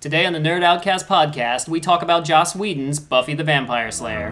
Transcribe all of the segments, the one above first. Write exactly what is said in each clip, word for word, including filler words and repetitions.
Today on the Nerd Outcast podcast, we talk about Joss Whedon's Buffy the Vampire Slayer.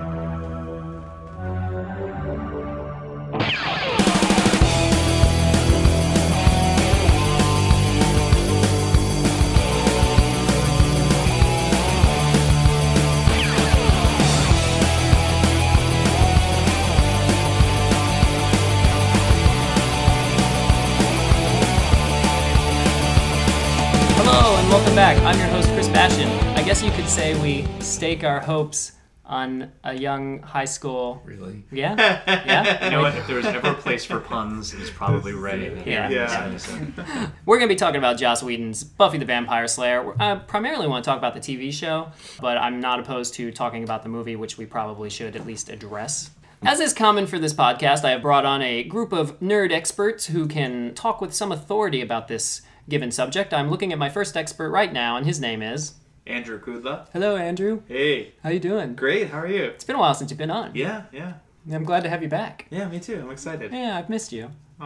Welcome back. I'm your host, Chris Bashan. I guess you could say we stake our hopes on a young high school... Really? Yeah? Yeah? You know what? If there was ever a place for puns, it's probably right Yeah. here. yeah. We're going to be talking about Joss Whedon's Buffy the Vampire Slayer. I primarily want to talk about the T V show, but I'm not opposed to talking about the movie, which we probably should at least address. As is common for this podcast, I have brought on a group of nerd experts who can talk with some authority about this given subject. I'm looking at my first expert right now, and his name is... Andrew Kudla. Hello, Andrew. Hey. How you doing? Great, how are you? It's been a while since you've been on. Yeah, yeah. I'm glad to have you back. Yeah, me too. I'm excited. Yeah, I've missed you. Aww.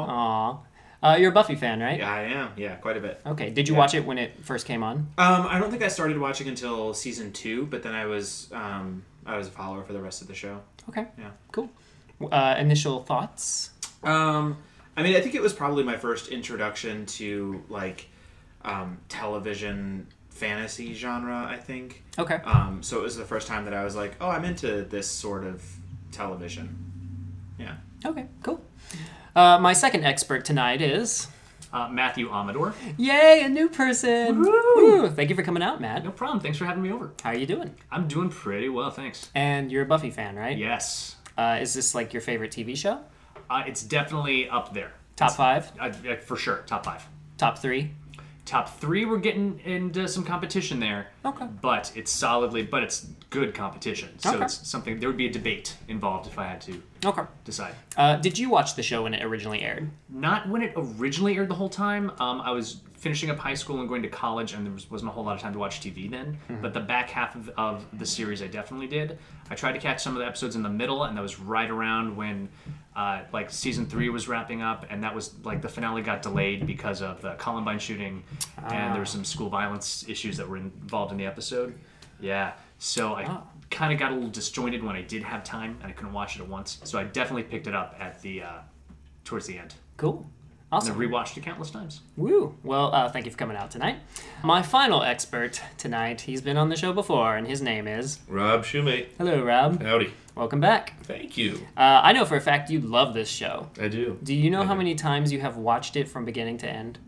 Aw. Uh, you're a Buffy fan, right? Yeah, I am. Yeah, quite a bit. Okay, did you Yeah. watch it when it first came on? Um, I don't think I started watching until season two, but then I was um, I was a follower for the rest of the show. Okay. Yeah. Cool. Uh, initial thoughts? Um, I mean, I think it was probably my first introduction to, like, um, television fantasy genre, I think. Okay. Um, so it was the first time that I was like, oh, I'm into this sort of television. Yeah. Okay, cool. Uh, my second expert tonight is... Uh, Matthew Amador. Yay, a new person! Woo! Woo! Thank you for coming out, Matt. No problem. Thanks for having me over. How are you doing? I'm doing pretty well, thanks. And you're a Buffy fan, right? Yes. Uh, is this like your favorite T V show? Uh, it's definitely up there. Top five? Uh, uh, for sure. Top five. Top three? Top three, we're getting into some competition there. Okay. But it's solidly, but it's good competition. So Okay. it's something, there would be a debate involved if I had to Okay. decide. Uh, did you watch the show when it originally aired? Not when it originally aired the whole time. Um, I was finishing up high school and going to college, and there was, wasn't a whole lot of time to watch T V then. Mm-hmm. But the back half of, of the series I definitely did. I tried to catch some of the episodes in the middle, and that was right around when uh, like season three was wrapping up, and that was like the finale got delayed because of the Columbine shooting, ah. and there were some school violence issues that were involved in the episode. Yeah, so I ah. kind of got a little disjointed when I did have time, and I couldn't watch it at once. So I definitely picked it up at the uh, towards the end. Cool. Awesome. And I rewatched it countless times. Woo! Well, uh, thank you for coming out tonight. My final expert tonight, he's been on the show before, and his name is... Rob Shoemate. Hello, Rob. Howdy. Welcome back. Thank you. Uh, I know for a fact you love this show. I do. Do you know I how do. many times you have watched it from beginning to end?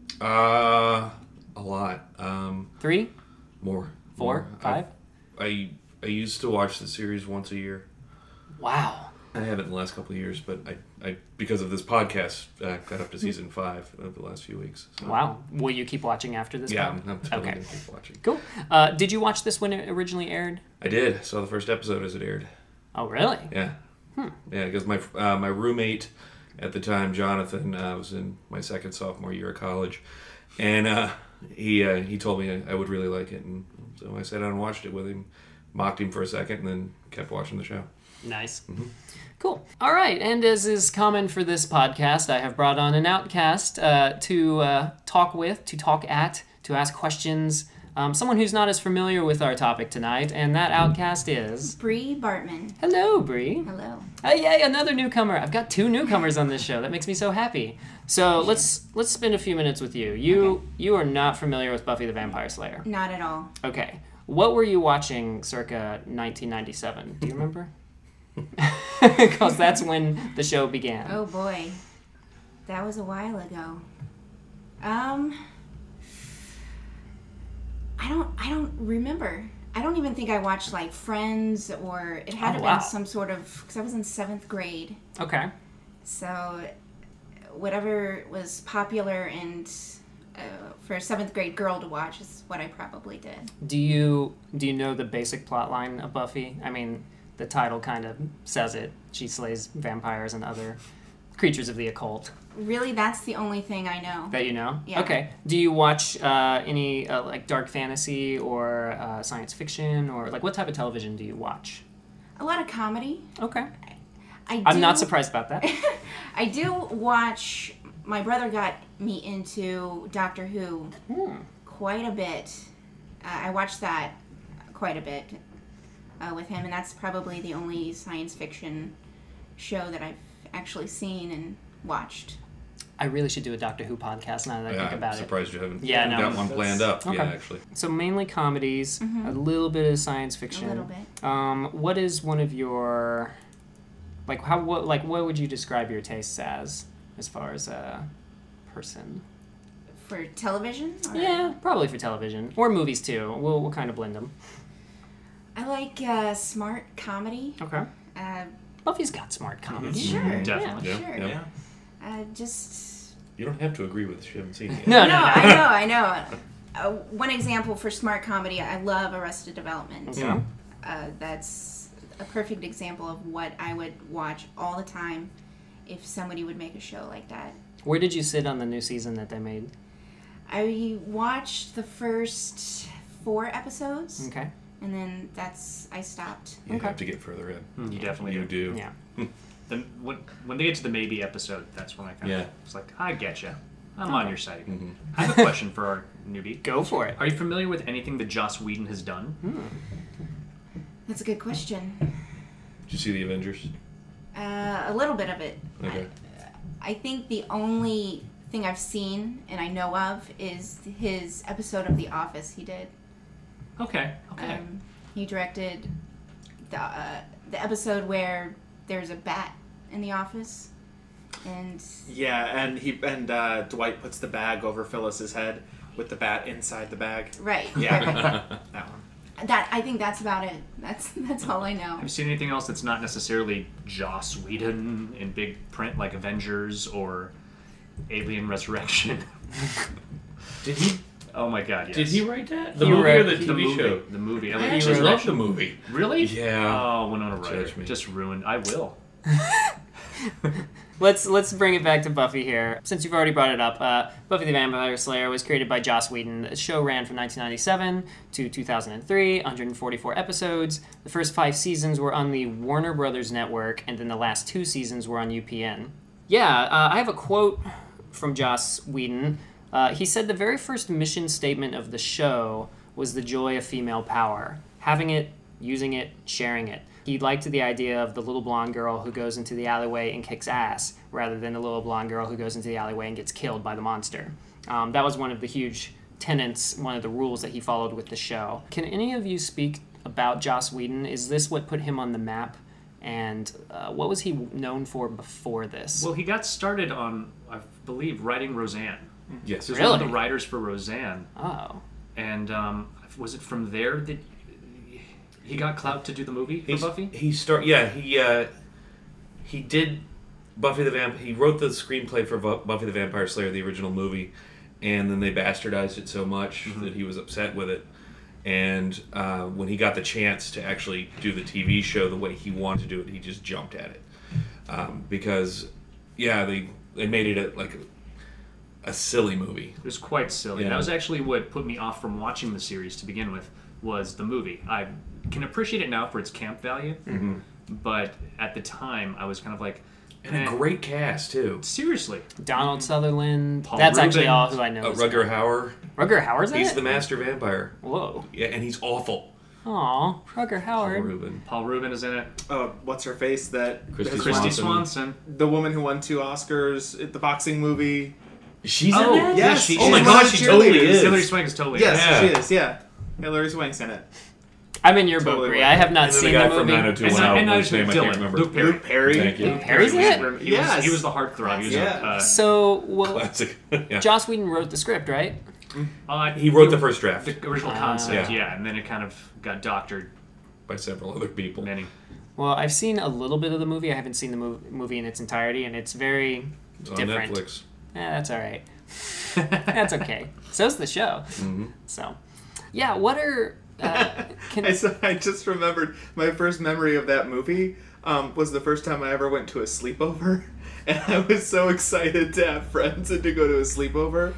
Uh, a lot. Um, Three? more. Four? More. Five? I, I I used to watch the series once a year. Wow. I haven't in the last couple of years, but I, I because of this podcast, uh, got up to season five over the last few weeks. So. Wow. Will you keep watching after this? Yeah, one? I'm, I'm totally Okay. going to keep watching. Cool. Uh, did you watch this when it originally aired? I did. Saw the first episode as it aired. Oh, really? Yeah. Hmm. Yeah, because my uh, my roommate at the time, Jonathan, uh, was in my second sophomore year of college, and uh, he uh, he told me I, I would really like it, and so I sat down and watched it with him, mocked him for a second, and then kept watching the show. Nice. Mm-hmm. Cool. All right, and as is common for this podcast, I have brought on an outcast uh, to uh, talk with, to talk at, to ask questions. Um, someone who's not as familiar with our topic tonight, and that outcast is... Bree Bartman. Hello, Bree. Hello. Hey, yay, another newcomer. I've got two newcomers on this show. That makes me so happy. So let's let's spend a few minutes with you. You Okay. you are not familiar with Buffy the Vampire Slayer. Not at all. Okay. What were you watching circa nineteen ninety-seven? Do you remember? Because that's when the show began. Oh boy, that was a while ago. Um, I don't. I don't remember. I don't even think I watched like Friends, or it had Oh, to wow. been some sort of, because I was in seventh grade. Okay. So whatever was popular and uh, for a seventh grade girl to watch is what I probably did. Do you do you know the basic plot line of Buffy? I mean, the title kind of says it. She slays vampires and other creatures of the occult. Really, that's the only thing I know. That you know? Yeah. Okay. Do you watch uh, any uh, like dark fantasy or uh, science fiction, or like what type of television do you watch? A lot of comedy. Okay. I do, I'm not surprised about that. I do watch. My brother got me into Doctor Who Hmm. quite a bit. Uh, I watched that quite a bit uh, with him, and that's probably the only science fiction show that I've actually seen and watched. I really should do a Doctor Who podcast now that I Yeah, think about I'm it. surprised you haven't Yeah, no. got one planned up. Okay. Yeah, actually. So mainly comedies, a little bit of science fiction. A little bit. Um, what is one of your, like how what like what would you describe your tastes as, as far as a person? For television? Or? Yeah, probably for television or movies too. We'll we'll kind of blend them. I like uh, smart comedy. Okay. Uh, Buffy's got smart comedy. sure. Definitely. Yeah, Sure. yeah. Yeah. Uh, just... You don't have to agree with this. You haven't seen it yet. No, No, no, no. I know, I know. Uh, one example for smart comedy, I love Arrested Development. Okay. Uh, that's a perfect example of what I would watch all the time if somebody would make a show like that. Where did you sit on the new season that they made? I watched the first four episodes, Okay. and then that's I stopped. You Okay. have to get further in. You definitely You do. do. Yeah. Then when when they get to the maybe episode, that's when I kind Yeah. of it's like I get you. I'm on your side. Mhm. I have a question for our newbie. Go for it. Are you familiar with anything that Joss Whedon has done? That's a good question. Did you see the Avengers? Uh, a little bit of it. Okay. I think the only thing I've seen and I know of is his episode of The Office he did. Okay. Okay. Um, he directed the uh, the episode where there's a bat in the office, and Yeah, and he and uh, Dwight puts the bag over Phyllis's head with the bat inside the bag. right, Yeah, right. that one. That I think that's about it. That's that's all I know. Have you seen anything else that's not necessarily Joss Whedon in big print, like Avengers or Alien Resurrection? Did he? Oh my God! Yes. Did he write that? The He movie or wrote- the The T V movie. show? The movie. I Alien actually love Resurrection. the movie. Really? Yeah. Oh, Winona Ryder. Judge me. Just ruined. I will. Let's let's bring it back to Buffy here. Since you've already brought it up, uh, Buffy the Vampire Slayer was created by Joss Whedon. The show ran from nineteen ninety-seven to two thousand three, one hundred forty-four episodes. The first five seasons were on the Warner Brothers network, and then the last two seasons were on U P N. Yeah, uh, I have a quote from Joss Whedon. Uh, he said the very first mission statement of the show was the joy of female power. Having it, using it, sharing it. He liked the idea of the little blonde girl who goes into the alleyway and kicks ass, rather than the little blonde girl who goes into the alleyway and gets killed by the monster. Um, that was one of the huge tenets, one of the rules that he followed with the show. Can any of you speak about Joss Whedon? Is this what put him on the map? And uh, what was he known for before this? Well, he got started on, I believe, writing Roseanne. Yes. He was one of Really? the writers for Roseanne, Oh. and um, was it from there that he got clout to do the movie for He's, Buffy? He start. Yeah. He uh, he did Buffy the Vamp. He wrote the screenplay for Bu- Buffy the Vampire Slayer, the original movie, and then they bastardized it so much Mm-hmm. that he was upset with it. And uh, when he got the chance to actually do the T V show the way he wanted to do it, he just jumped at it um, because, yeah, they they made it a, like a, a silly movie. It was quite silly. Yeah. That was actually what put me off from watching the series to begin with, was the movie. I can appreciate it now for its camp value, Mm-hmm. but at the time I was kind of like, And eh, a great cast too. seriously. Donald Sutherland. Paul That's actually Rubin. all who I know. Uh, is Rutger now. Hauer. Rutger Hauer's in He's it? the master vampire. Whoa. Yeah, and he's awful. Aw, Rutger Paul Hauer. Rubin. Paul Rubin is in it. Oh, what's her face? That Christy has Christy won- Swanson. Swanson. the woman who won two Oscars at the boxing movie. She's Oh, in that? yeah, she- Oh my she's god, one of the she totally cheerleaders. is. Hillary Swank is totally Yes, Yeah. she is. Yeah, Hillary Swank's in it. I'm in your boat, Totally Brie. worth I it. have not And then seen the guy the from movie. nine oh two And, one not, oh, and not whose name I Dylan. can't remember. Luke Perry. Luke Perry. Thank you. Luke Perry's in it? He was, Yes. he was the heartthrob. He was Yeah. a, uh, So, well, Classic. yeah. Joss Whedon wrote the script, right? uh, He wrote the first draft the original Ah. concept, Yeah. yeah. and then it kind of got doctored by several other people. many. Well, I've seen a little bit of the movie. I haven't seen the mov- movie in its entirety, and it's very It's on different. Netflix. Eh, that's all right. That's okay. So's the show. Mm-hmm. So, yeah, what are... Uh, can, I, s- I just remembered my first memory of that movie um, was the first time I ever went to a sleepover, and I was so excited to have friends and to go to a sleepover.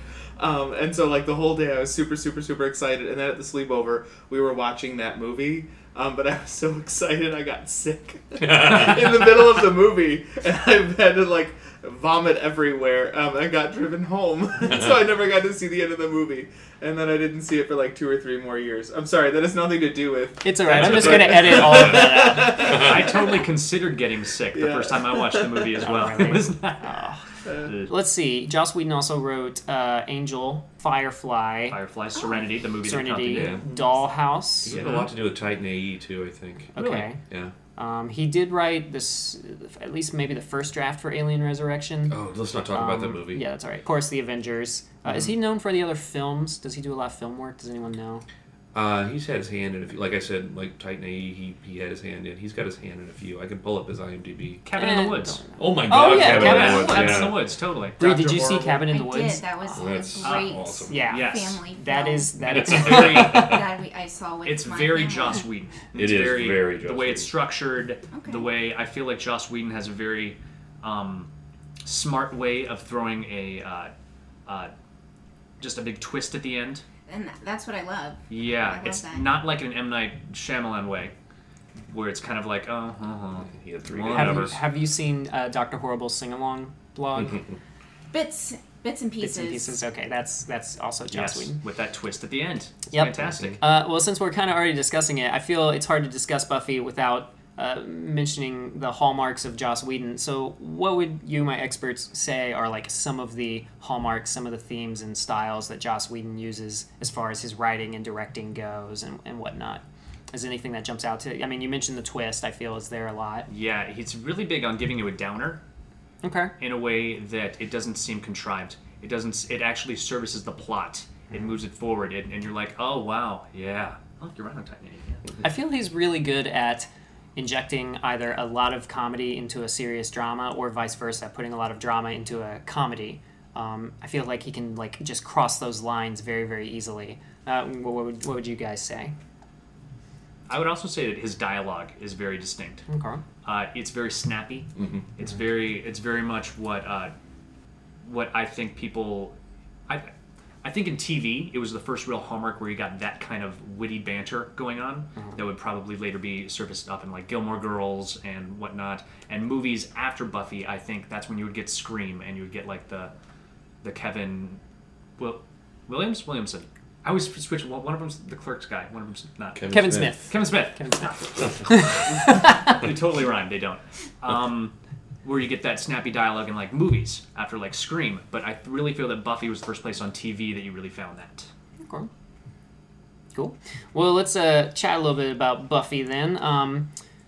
Um, and so, like, the whole day I was super, super, super excited. And then at the sleepover, we were watching that movie. Um, but I was so excited I got sick in the middle of the movie. And I had to, like, vomit everywhere. Um, I got driven home. So I never got to see the end of the movie. And then I didn't see it for, like, two or three more years. I'm sorry, that has nothing to do with... It's alright. That's I'm just okay. going to edit all of that out. I totally considered getting sick the Yeah. first time I watched the movie as well. really? It was not... Let's see. Joss Whedon also wrote uh, Angel, Firefly, Firefly, Serenity, the movie Serenity, that Yeah. Dollhouse. He had a lot to do with Titan A E too, I think. Okay. Yeah. Um, he did write this, at least maybe the first draft for Alien Resurrection. Oh, let's not talk about that Um, movie. Yeah, that's all right. Of course, The Avengers. Uh, Mm-hmm. Is he known for the other films? Does he do a lot of film work? Does anyone know? Uh, he's had his hand in a few. Like I said, like Titan A E, he, he had his hand in. He's got his hand in a few. I can pull up his IMDb. Cabin in Eh, the Woods. don't know. Oh my god, yeah, Cabin in Cabin the in Woods. Cabin Yeah. in the Woods, totally. Bree, did you see Horrible. Cabin in the I Woods? did. That was Oh, that's a great awesome. Yeah. Yes. family That film is that And it's is very... that we, I saw with It's my very family. Joss Whedon. It It's is very Joss the way it's Whedon. structured, Okay. the way I feel like Joss Whedon has a very um, smart way of throwing a uh, uh, just a big twist at the end. And that, that's what I love. Yeah, I love it's that. not like an M. Night Shyamalan way, where it's kind of like, oh, uh, uh, He had three Well, have you, numbers. have you seen uh, Doctor Horrible's sing-along blog? Bits, bits and pieces. Bits and pieces. Okay, that's that's also Joss yes, Whedon. with that twist at the end. It's Yep. fantastic. Uh, well, since we're kind of already discussing it, I feel it's hard to discuss Buffy without uh, mentioning the hallmarks of Joss Whedon. So, what would you, my experts, say are like some of the hallmarks, some of the themes and styles that Joss Whedon uses as far as his writing and directing goes, and, and whatnot? Is there anything that jumps out to you? I mean, you mentioned the twist. I feel is there a lot. Yeah, he's really big on giving you a downer Okay. in a way that it doesn't seem contrived. It doesn't. It actually services the plot. It moves it forward, and, and you're like, oh wow, yeah. Oh, you're right on Titan. Yeah. I feel he's really good at injecting either a lot of comedy into a serious drama or vice versa, putting a lot of drama into a comedy. Um, I feel like he can like just cross those lines very, very easily. Uh, what, what, would, what would you guys say? I would also say that his dialogue is very distinct. Okay. Uh, it's very snappy. Mm-hmm. It's very. It's very much what uh, what I think people. I I think in T V it was the first real hallmark where you got that kind of witty banter going on that would probably later be surfaced up in like Gilmore Girls and whatnot. And movies after Buffy, I think that's when you would get Scream and you would get like the the Kevin Will, Williams Williamson. I always switch. One of them's the Clerks guy. One of them's not. Kevin Smith. Kevin Smith. Kevin Smith. They totally rhyme. They don't. Um, where you get that snappy dialogue in like movies after like Scream, but I really feel that Buffy was the first place on T V that you really found that. Okay. Cool. Well, let's uh, chat a little bit about Buffy then. Um,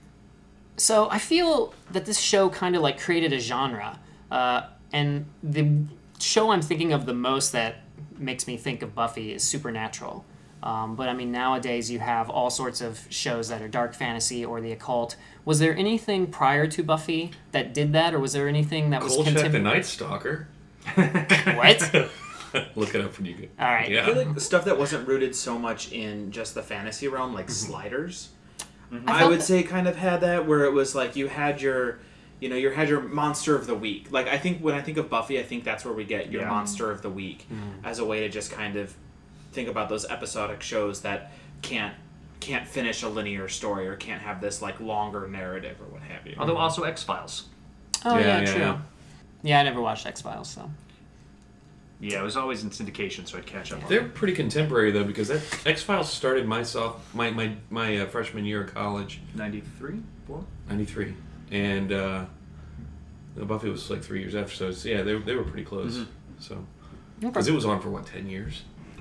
so I feel that this show kind of like created a genre, uh, and the show I'm thinking of the most that makes me think of Buffy is Supernatural. Um, but I mean, nowadays you have all sorts of shows that are dark fantasy or the occult. Was there anything prior to Buffy that did that, or was there anything that was Kolchak the contemporary? Night Stalker. What? Look it up when you get. All right. Yeah. I feel like the stuff that wasn't rooted so much in just the fantasy realm, like Sliders, I, felt would that- say kind of had that, where it was like you had your, you know, you had your monster of the week. Like I think when I think of Buffy, I think that's where we get your Yeah. monster of the week as a way to just kind of think about those episodic shows that can't can't finish a linear story or can't have this like longer narrative or what have you. Although also X Files. Oh yeah, Yeah, yeah, true. yeah. Yeah, I never watched X Files, so. Yeah, it was always in syndication, so I'd catch up on They're it. pretty contemporary though, because that X Files started my soft my my my uh, freshman year of college, ninety-three? Four? ninety-three, and uh, Buffy was like three years after. So it's, yeah, they they were pretty close. Mhm. So because it was on for what ten years,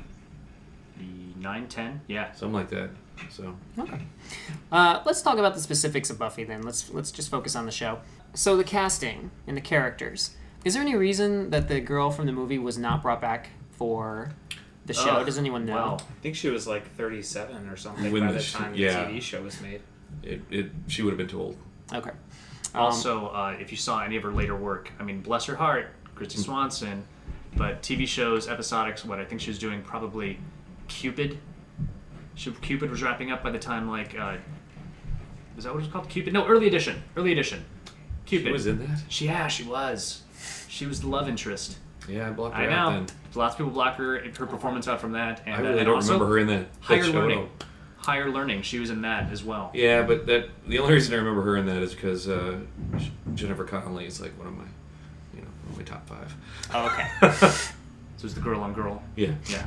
nine, ten? Yeah. something like that. So Okay. Uh, let's talk about the specifics of Buffy then. Let's let's just focus on the show. So the casting and the characters. Is there any reason that the girl from the movie was not brought back for the show? Ugh, Does anyone know? well, I think she was like thirty-seven or something When by the the sh- time the yeah. T V show was made. it, it she would have been too old. Okay. Um, Also, uh, if you saw any of her later work, I mean, bless her heart, Christy Swanson, but T V shows, episodics, what I think she was doing, probably Cupid. She, Cupid was wrapping up by the time, like, uh, is that what it was called? Cupid? No, Early Edition. Early Edition. Cupid. She was in that. She, yeah, she was. She was the love interest. Yeah, I blocked her I out know. then. Lots of people block her her performance out from that, and, I uh, really and don't also remember her in that, that Higher show at Learning. all. Higher Learning. She was in that as well. Yeah, but that the only reason I remember her in that is because uh, Jennifer Connelly is like one of my, you know, one of my top five. Oh, okay. So it's the girl on girl. Yeah. Yeah.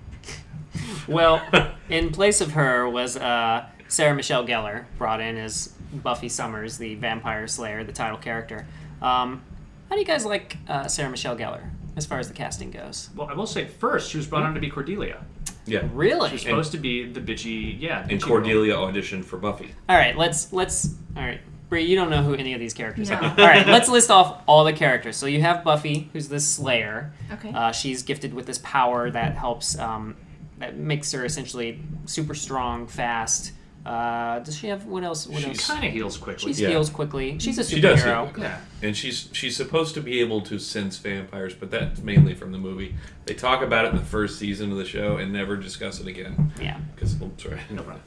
Well, in place of her was uh, Sarah Michelle Gellar, brought in as Buffy Summers, the vampire slayer, the title character. Um, how do you guys like uh, Sarah Michelle Gellar as far as the casting goes? Well, I will say first, she was brought on to be Cordelia. Yeah. Really? She was supposed to be the bitchy, yeah. And bitchy Cordelia auditioned for Buffy. All right, let's let's. All right, Brie, you don't know who any of these characters No. are. All right, let's list off all the characters. So you have Buffy, who's the Slayer. Okay. Uh, she's gifted with this power that helps, um, that makes her essentially super strong, fast. Uh, does she have what else? What She's else? Kind of heals quickly. She Yeah. heals quickly. She's a She does heal superhero. quickly. Yeah. And she's she's supposed to be able to sense vampires, but that's mainly from the movie. They talk about it in the first season of the show and never discuss it again. Yeah. Because, oh, sorry. No problem.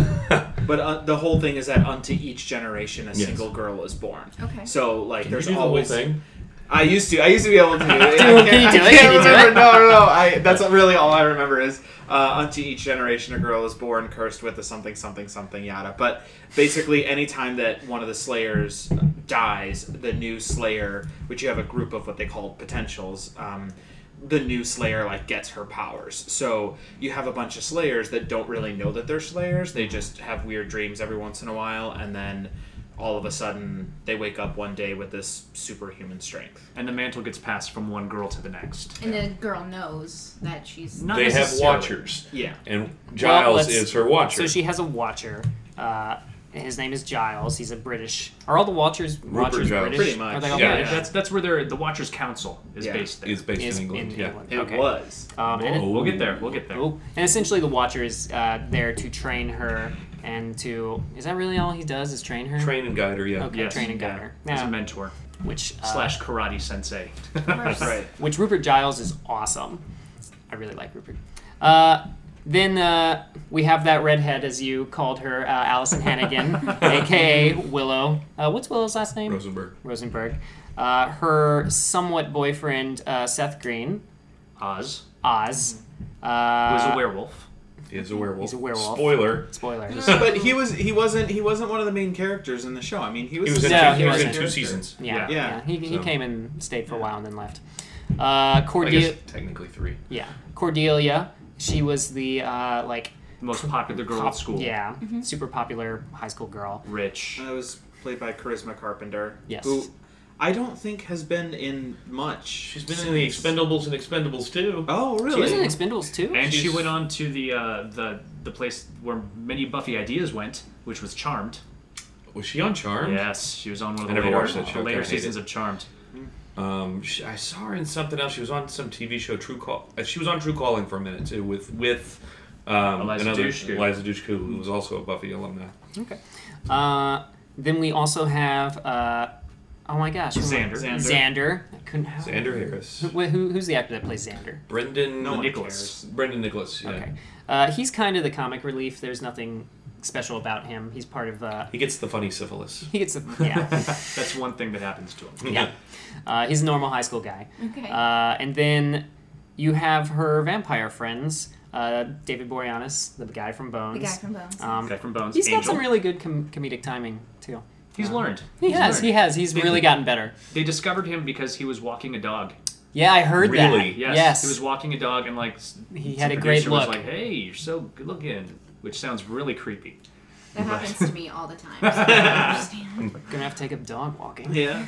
But uh, the whole thing is that unto each generation a Yes. single girl is born. Okay. So like, Can there's you do the whole always. thing? I used to. I used to be able to. I Dude, can't- can you do I it? can't Can you do remember. it? No, no, no. I. That's really all I remember is uh, unto each generation a girl is born, cursed with a something, something, something, yada. But basically, anytime that one of the Slayers dies, the new Slayer, which you have a group of what they call potentials. Um, the new Slayer like gets her powers. So you have a bunch of Slayers that don't really know that they're Slayers. They just have weird dreams every once in a while, and then all of a sudden they wake up one day with this superhuman strength. And the mantle gets passed from one girl to the next. And the girl knows that she's. Not They have necessarily. watchers. Yeah. And Giles let's- is her watcher. So she has a watcher. Uh, his name is Giles. He's a British. Are all the Watchers Rupert Watchers Giles. British? Pretty much. Are they all Yeah. Yeah, British? that's that's where they're, the Watchers Council is Yeah. based there. is based Is in England. in yeah. England. It Okay. was. Um, and, Whoa. We'll get there. We'll get there. oh, and essentially, the Watcher is uh, there to train her and to. Is that really all he does? Is train her? Train and guide her, yeah. Okay, Yes, train and guide yeah. her. As Yeah. a mentor Which uh, slash karate sensei. Of course. Right. which Rupert Giles is awesome. I really like Rupert. Uh, then uh, we have that redhead, as you called her, uh, Allison Hannigan, aka Willow. Uh, what's Willow's last name? Rosenberg. Rosenberg. Uh, her somewhat boyfriend, uh, Seth Green, Oz, Oz. Uh, who is a werewolf. He is a werewolf. He's a werewolf. Spoiler. Spoiler. But he was he wasn't he wasn't one of the main characters in the show. I mean, he was He was in, a No, two, he he was in wasn't. two seasons. Yeah, yeah. Yeah. He, he So- came and stayed for a Yeah. while and then left. Uh, I Cordelia. guess technically three. Yeah, Cordelia. She was the uh, like The most popular girl pop- at school. Yeah, super popular high school girl. Rich. That was played by Charisma Carpenter. Yes. Who I don't think has been in much. She's been in the Expendables and Expendables too. Oh, She really? was in Expendables too. And she She's- went on to the uh, the the place where many Buffy ideas went, which was Charmed. Was she on Charmed? Yes, she was on one of I the never later, watched that show, the later kinda hate seasons it. of Charmed. Um, she, I saw her in something else. She was on some T V show, True Call. uh, She was on True Calling for a minute too, with with um, Eliza another Dushku. Eliza Dushku, who was also a Buffy alumni. Okay. Uh, then we also have. Uh, oh my gosh. who am I- Xander. Xander. Xander. I couldn't. Xander Harris, Who, who, who's the actor that plays Xander? Brendan No one Nicholas. Brendan Nicholas. Yeah. Okay. Uh, he's kind of the comic relief. There's nothing special about him. He's part of. Uh, He gets the funny syphilis. he gets a yeah. That's one thing that happens to him. Yeah. Uh, he's a normal high school guy. Okay. Uh, and then you have her vampire friends, uh, David Boreanaz, the guy from Bones. the guy from Bones. Um, Guy from Bones. he's got Angel. some really good com- comedic timing too. He's learned. He He's has. learned. He has. He's They- really gotten better. They discovered him because he was walking a dog. Yeah, I heard Really? that. Yes, Yes. he was walking a dog, and like s- He some had a great producer was look. like, "Hey, you're so good looking," which sounds really creepy. that happens to me all the time. So I don't understand. Gonna have to take up dog walking. Yeah.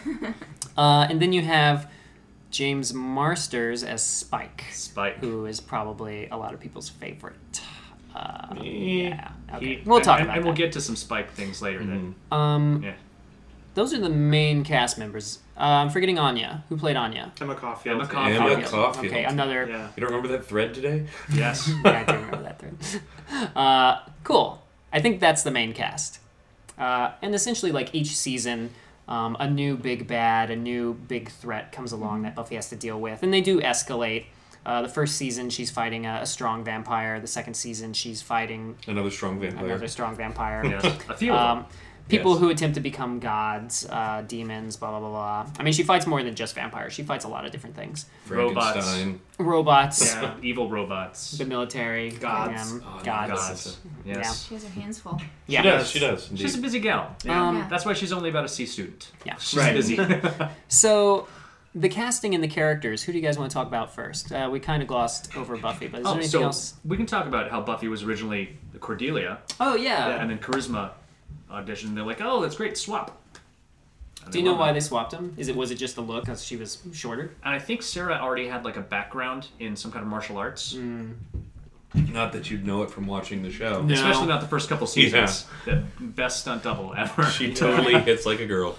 Uh, and then you have James Marsters as Spike, Spike. who is probably a lot of people's favorite. Uh, Me. yeah. Okay. He- we'll talk and, about and that. we'll get to some Spike things later. Then, um, yeah. those are the main cast members. Uh, I'm forgetting Anya. Who played Anya? Emma Caulfield. Emma Caulfield. Emma Caulfield. Caulfield. Okay, another. Yeah. You don't remember that thread today? Yes. Yeah, I do remember that thread. Uh, cool. I think that's the main cast. Uh, and essentially, like each season, um, a new big bad, a new big threat comes along that Buffy has to deal with, and they do escalate. Uh, the first season, she's fighting a, a strong vampire. The second season, she's fighting Another strong vampire. another strong vampire. Yes. A few of Um, them. people Yes. who attempt to become gods, uh, demons, blah blah blah blah. I mean, she fights more than just vampires. She fights a lot of different things. Robots. Frankenstein. Robots, Yeah, evil robots. the military, Gods. um, Oh, gods. Gods. Yes. She has her hands full. Yeah. She does. She does. Indeed. She's a busy gal. Um, Yeah. That's why she's only about a C student. Yeah. She's Right. busy. So, the casting and the characters. Who do you guys want to talk about first? Uh, we kind of glossed over Buffy, but is there Oh, anything so else? we can talk about how Buffy was originally Cordelia, Oh yeah. and then Charisma auditioned. They're like, "Oh, that's great, swap." And Do they you know love why it. they swapped them? Is it was it just the look because she was shorter? And I think Sarah already had like a background in some kind of martial arts, Mm. Not that you'd know it from watching the show. No. especially not the first couple seasons. The best stunt double ever. She totally hits like a girl.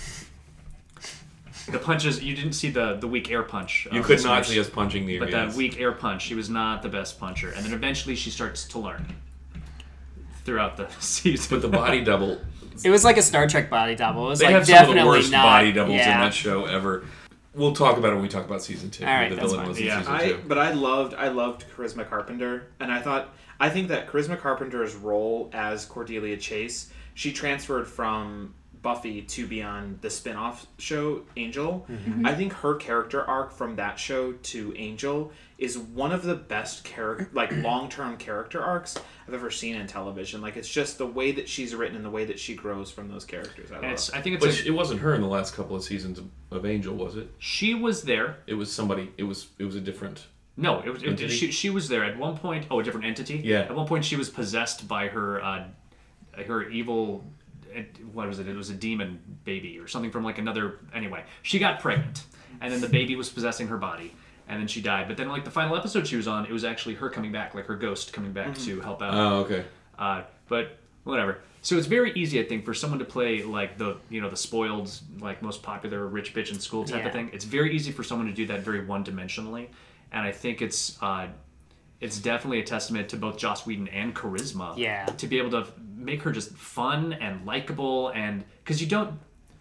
The punches, you didn't see the the weak air punch. You uh, could not listeners, see us punching the But areas. that weak air punch, she was not the best puncher. And then eventually she starts to learn throughout the season. But the body double. It was like a Star Trek body double. It was They like have some of definitely the worst not body doubles yeah. in that show ever. We'll talk about it when we talk about season two. All right, who the that's villain fine. was in Yeah. season I two. but I loved I loved Charisma Carpenter, and I thought I think that Charisma Carpenter's role as Cordelia Chase, she transferred from Buffy to be on the spin-off show Angel. I think her character arc from that show to Angel is one of the best character like long-term character arcs I've ever seen in television. Like it's just the way that she's written and the way that she grows from those characters. I And love. it's, I think it's But like, it wasn't her in the last couple of seasons of, of Angel, was it? she was there. It was somebody. It was. It was a different. No, it was it, Entity? she, she was there at one point. Oh, a different entity. Yeah. At one point, she was possessed by her uh, her evil. What was it? It was a demon baby or something from like another. Anyway, she got pregnant, and then the baby was possessing her body, and then she died. But then, like the final episode she was on, it was actually her coming back, like her ghost coming back to help out. Oh, okay. Uh, but whatever. So it's very easy, I think, for someone to play like the you know the spoiled, like most popular rich bitch in school type Yeah. of thing. It's very easy for someone to do that very one dimensionally, and I think it's uh, it's definitely a testament to both Joss Whedon and Charisma. Yeah. To be able to make her just fun and likable, and because you don't.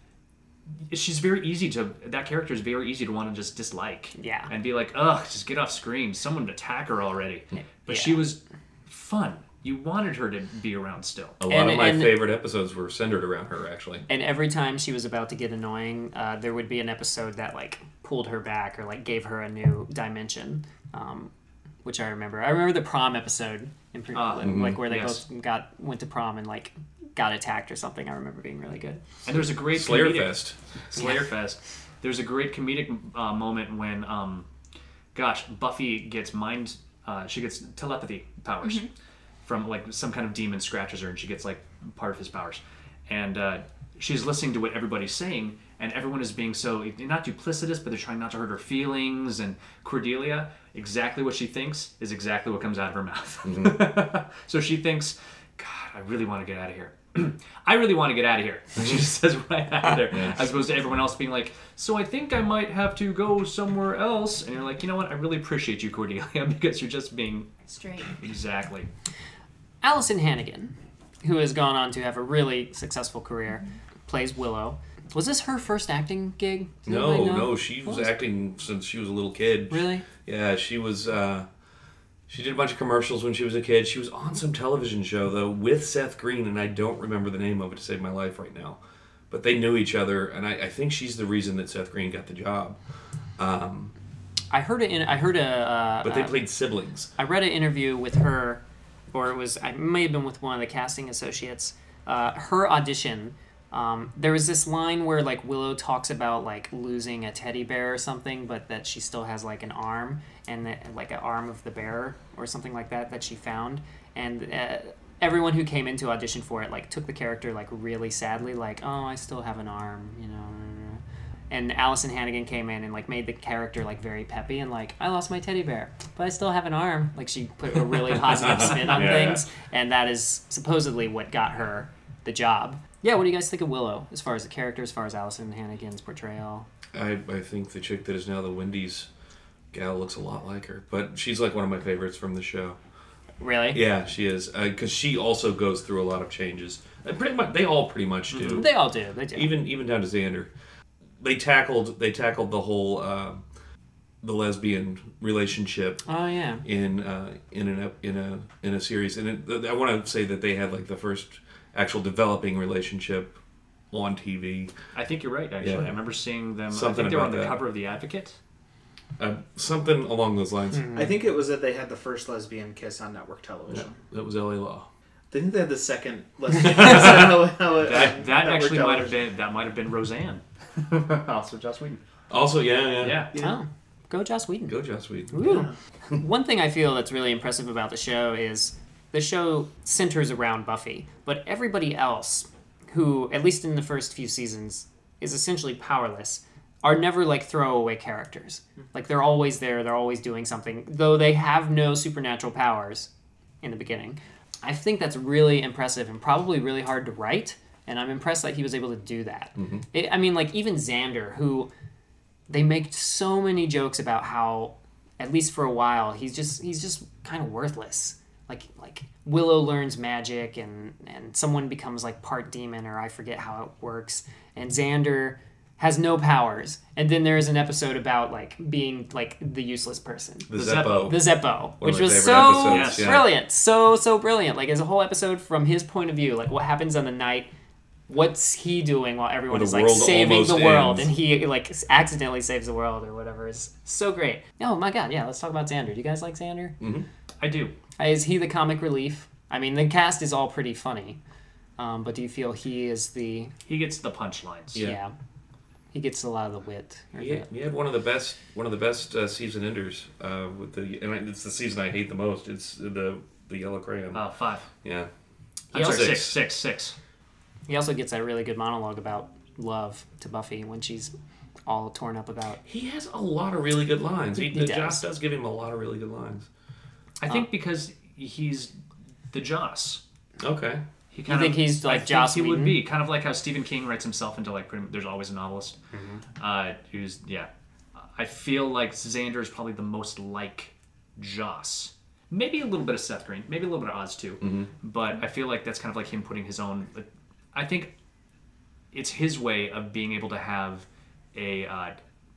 She's very easy to. That character is very easy to want to just dislike. Yeah. And be like, ugh, just get off screen. Someone attack her already. But Yeah. she was fun. You wanted her to be around still. A lot And- of my and- favorite episodes were centered around her, actually. And every time she was about to get annoying, uh, there would be an episode that like pulled her back or like gave her a new dimension, um, which I remember. I remember the prom episode in pre- Ah, like where they yes. both got went to prom and like got attacked or something. I remember being really good. And there's a great Slayer comedic, Fest. Slayer Fest. There's a great comedic uh, moment when, um, gosh, Buffy gets mind. Uh, she gets telepathy powers from like some kind of demon scratches her, and she gets like part of his powers. And uh, she's listening to what everybody's saying, and everyone is being so not duplicitous, but they're trying not to hurt her feelings. And Cordelia, exactly what she thinks is exactly what comes out of her mouth. So she thinks, God, I really want to get out of here. I really want to get out of here. She just says right out of there, as opposed to everyone else being like, so I think I might have to go somewhere else. And you're like, you know what? I really appreciate you, Cordelia, because you're just being Straight. exactly. Allison Hannigan, who has gone on to have a really successful career, plays Willow. Was this her first acting gig? Does No, anybody know? no, she was What acting since she was a little kid. Really? Yeah, she was. Uh, she did a bunch of commercials when she was a kid. She was on some television show though with Seth Green, and I don't remember the name of it to save my life right now. But they knew each other, and I, I think she's the reason that Seth Green got the job. Um, I heard it in. I heard a. Uh, but they uh, played siblings. I read an interview with her, or it was. I may have been with one of the casting associates. Uh, her audition. Um, there was this line where like Willow talks about like losing a teddy bear or something, but that she still has like an arm and that, like an arm of the bear or something like that that she found. And uh, everyone who came in to audition for it like took the character like really sadly, like oh I still have an arm, you know. And Allison Hannigan came in and like made the character like very peppy and like I lost my teddy bear, but I still have an arm. Like she put a really positive spin on Yeah. things, and that is supposedly what got her the job. Yeah, what do you guys think of Willow as far as the character, as far as Allison Hannigan's portrayal? I, I think the chick that is now the Wendy's gal looks a lot like her, but she's like one of my favorites from the show. Really? Yeah, she is, because she also goes through a lot of changes. And pretty much, they all pretty much do. They all do. They do. even even down to Xander. They tackled they tackled the whole uh, the lesbian relationship oh yeah. in uh, in an ep- in a in a series, and it, I want to say that they had like the first actual developing relationship on T V. I think you're right, actually. Yeah. I remember seeing them. Something I think they were on about the that. cover of The Advocate. Uh, something along those lines. I think it was that they had the first lesbian kiss on network television. That was L A Law. I think they had the second lesbian kiss on L A That, that network actually might have television. been that might have been Roseanne. Also, Joss Whedon. Also, yeah, yeah. Yeah. Yeah. Oh, go Joss Whedon. Go Joss Whedon. Ooh. One thing I feel that's really impressive about the show is the show centers around Buffy, but everybody else, who, at least in the first few seasons, is essentially powerless, are never like throwaway characters. Like they're always there, they're always doing something, though they have no supernatural powers in the beginning. I think that's really impressive and probably really hard to write, and I'm impressed that he was able to do that. Mm-hmm. It, I mean, like even Xander, who they make so many jokes about how, at least for a while, he's just he's just kind of worthless. Like like Willow learns magic and and someone becomes like part demon, or I forget how it works, and Xander has no powers. And then there is an episode about like being like the useless person. The, The Zeppo. The Zeppo, One which of my was favorite so episodes, yeah. brilliant, so so brilliant. Like, as a whole episode from his point of view, like what happens on the night, what's he doing while everyone When is the like world saving the almost world, ends. and he like accidentally saves the world or whatever is so great. Oh my god, yeah. Let's talk about Xander. Do you guys like Xander? Mm-hmm. I do. Uh, Is he the comic relief? I mean, the cast is all pretty funny, um, but do you feel he is the He gets the punchlines. Yeah. yeah? He gets a lot of the wit. or He the- had, he had one of the best one of the best uh, season enders uh, with the and I- it's the season I hate the most. It's the the Yellow Crayon. Uh, five. yeah. He I'm also- sorry, six, six, six. He also gets that really good monologue about love to Buffy when she's all torn up about. He has a lot of really good lines. He, He the does. Joss does give him a lot of really good lines. I think because he's the Joss. Okay. He You think he's like I Joss think he Whedon? would be kind of like how Stephen King writes himself into like pretty much, there's always a novelist. Mm-hmm. Uh, who's yeah. I feel like Xander is probably the most like Joss. Maybe a little bit of Seth Green, maybe a little bit of Oz too. Mm-hmm. But I feel like that's kind of like him putting his own. I think it's his way of being able to have a uh,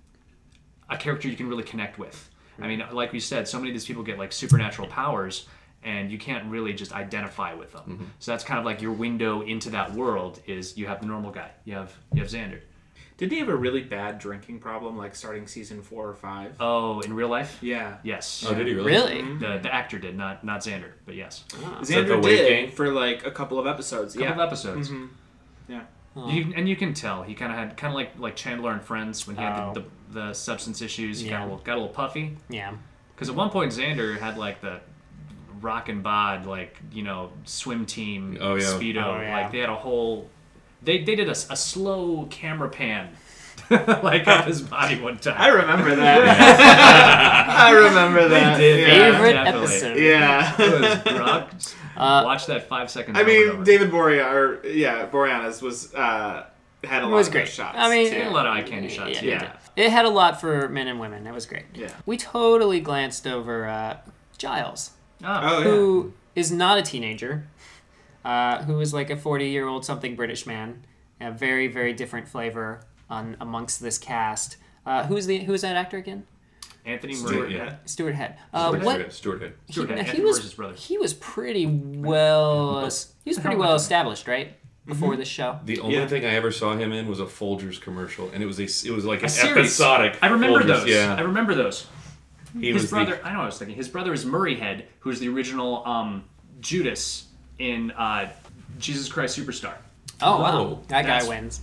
a character you can really connect with. I mean, like we said, so many of these people get like supernatural powers, and you can't really just identify with them. Mm-hmm. So that's kind of like your window into that world. Is you have the normal guy, you have you have Xander. Did he have a really bad drinking problem, like starting season four or five? Oh, in real life, Yeah. yes. Oh, did he really? Really? The the actor did, not not Xander, but yes. Is that the Xander weight did gain? for like a couple of episodes. couple yeah. of episodes. Mhm. Yeah. Oh. You, and you can tell he kind of had kind of like like Chandler and Friends when he had Oh. the, the, the substance issues. He got Yeah. a little got a little puffy. Yeah. Because at one point Xander had like the rock and bod, like, you know, swim team Oh, yeah. speedo. Oh, yeah. Like they had a whole. They they did a, a slow camera pan, like of his body one time. I remember that. I remember that. did. Yeah. Favorite definitely. episode. Yeah. It was Brock. Uh, Watch that five seconds. I over and mean, over. David Boreanaz, or yeah, Boreanaz was uh, had a It lot was of great. those shots. I mean, too. a lot of eye candy shots. Yeah, Yeah. it did. It had a lot for men and women. It was great. Yeah. We totally glanced over uh, Giles, Ah, Oh yeah. who is not a teenager, uh, who is like a forty-year-old something British man, a very, very different flavor on amongst this cast. Uh, who's the who's that actor again? Anthony Stuart, Murray. yeah. Stuart Head. Uh, Stuart what? Head. Stuart Head. He, Stuart Head. he Anthony was Murray's his brother. he was pretty well he was The hell pretty am I well talking established, right? Before this show. The only Yeah. thing I ever saw him in was a Folgers commercial, and it was a it was like A an series. episodic. I remember Folgers, those. I Yeah. remember those. He His was brother, The, I know what I was thinking. His brother is Murray Head, who's the original um, Judas in uh, Jesus Christ Superstar. Oh wow, Oh, that guy that's- wins.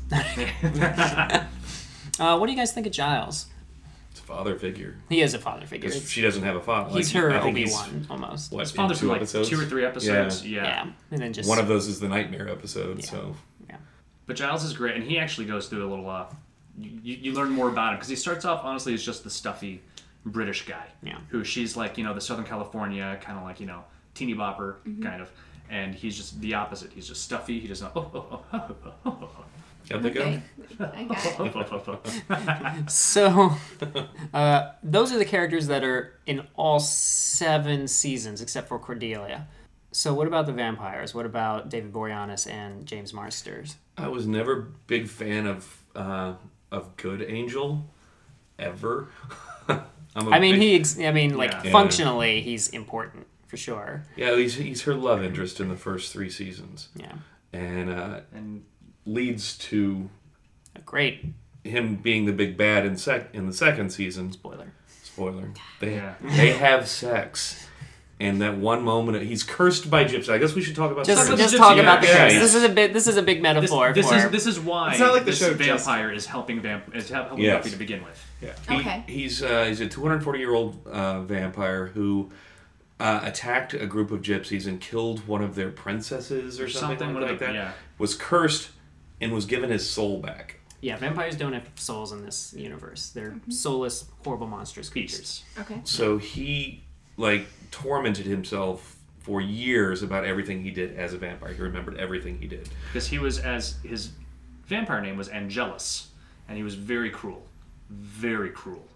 uh, what do you guys think of Giles? it's a father figure. He is a father figure. Because she doesn't have a father. He's Like, her I think Obi he's- Wan almost. What, His in father's two from like episodes? two or three episodes. Yeah. Yeah. and then just One of those is the nightmare episode. Yeah. So yeah. But Giles is great, and he actually goes through a little. Uh, you, you learn more about him because he starts off honestly as just the stuffy British guy. Yeah. Who she's like, you know, the Southern California kind of like, you know, teeny bopper kind of, and he's just the opposite. He's just stuffy. He doesn't. Oh, oh, oh, oh, oh, oh, how'd they go? Okay. I got it. oh, oh, oh. So, uh, those are the characters that are in all seven seasons except for Cordelia. So, what about the vampires? What about David Boreanaz and James Marsters? I was never a big fan of uh, of Good Angel, ever. I'm a I mean, big- he. Ex- I mean, like Yeah. functionally, he's important for sure. Yeah, he's he's her love interest in the first three seasons, Yeah. and uh, And leads to Great him being the big bad in sec in the second season. spoiler. Spoiler. They Yeah. they have sex. And that one moment, he's cursed by gypsies. I guess we should talk about Just, sex. just Gypsy, talk yeah. about the Yeah, curse. he's- This is a bit. This is a big this, metaphor this for. is this is why It's not like the this show vampire is helping vamp is helping Yes. Buffy to begin with. Yeah. He, Okay. He's uh, he's a two hundred forty year old uh, vampire who uh, attacked a group of gypsies and killed one of their princesses or something, Something like, with the- that. yeah. Was cursed and was given his soul back. yeah, vampires don't have souls in this universe. They're soulless, horrible, monstrous creatures. Beasts. Okay. So he like tormented himself for years about everything he did as a vampire. He remembered everything he did. Because he was as his vampire name was Angelus, and he was very cruel, very cruel.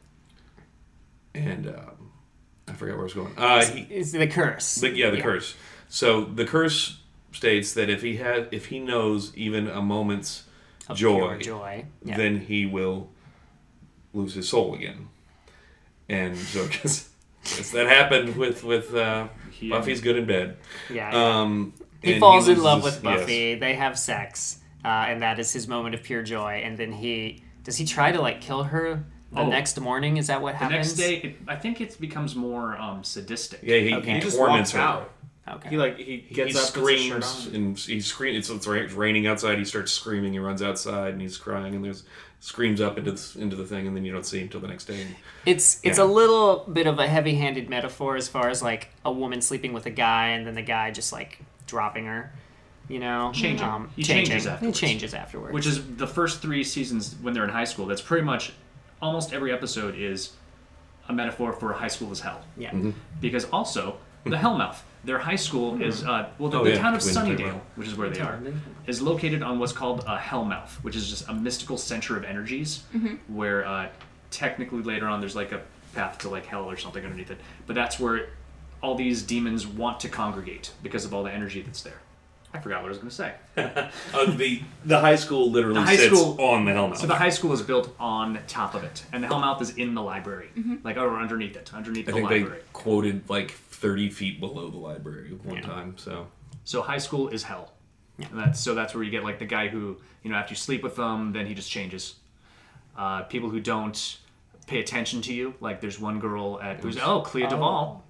And um, I forgot where I was going. Uh, he, It's the curse. But yeah, the curse. So the curse states that if he had, if he knows even a moment's Of joy, pure joy. Yeah. then he will lose his soul again. And so, because that happened with with uh, He- Buffy's good and bad. yeah. Um, he and falls in loses love his- with Buffy. They have sex, uh, and that is his moment of pure joy. And then he does he try to like kill her the Oh. next morning? Is that what The happens? next day, it, I think it becomes more um, sadistic. Yeah, he, Okay. he He just torments walks her. out. Okay. He like he gets he up, puts his shirt screams on. and he screams. It's, it's ra- it's raining outside. He starts screaming. He runs outside and he's crying and there's screams up into the, into the thing and then you don't see him till the next day. It's it's Yeah. a little bit of a heavy-handed metaphor as far as like a woman sleeping with a guy and then the guy just like dropping her, you know, Changing. He changing. changes afterwards. He changes afterwards. Which is the first three seasons when they're in high school. That's pretty much almost every episode is a metaphor for high school is hell. yeah. Mm-hmm. Because also the Hellmouth, their high school is uh, well the, Oh, the yeah, town of Twin Sunnydale, River. which is where they are, is located on what's called a Hellmouth, which is just a mystical center of energies, where uh, technically later on there's like a path to like hell or something underneath it. But that's where all these demons want to congregate because of all the energy that's there. I forgot what I was going to say. Uh, the the high school literally The high sits school- on the Hellmouth. So the high school is built on top of it, and the Hellmouth is in the library, like or underneath it, underneath I the think library. they quoted like thirty feet below the library at one Yeah. time. So So high school is hell. And that's so that's where you get like the guy who, you know, after you sleep with them, then he just changes. Uh, people who don't pay attention to you, like there's one girl at who's oh Clea Oh. Duvall.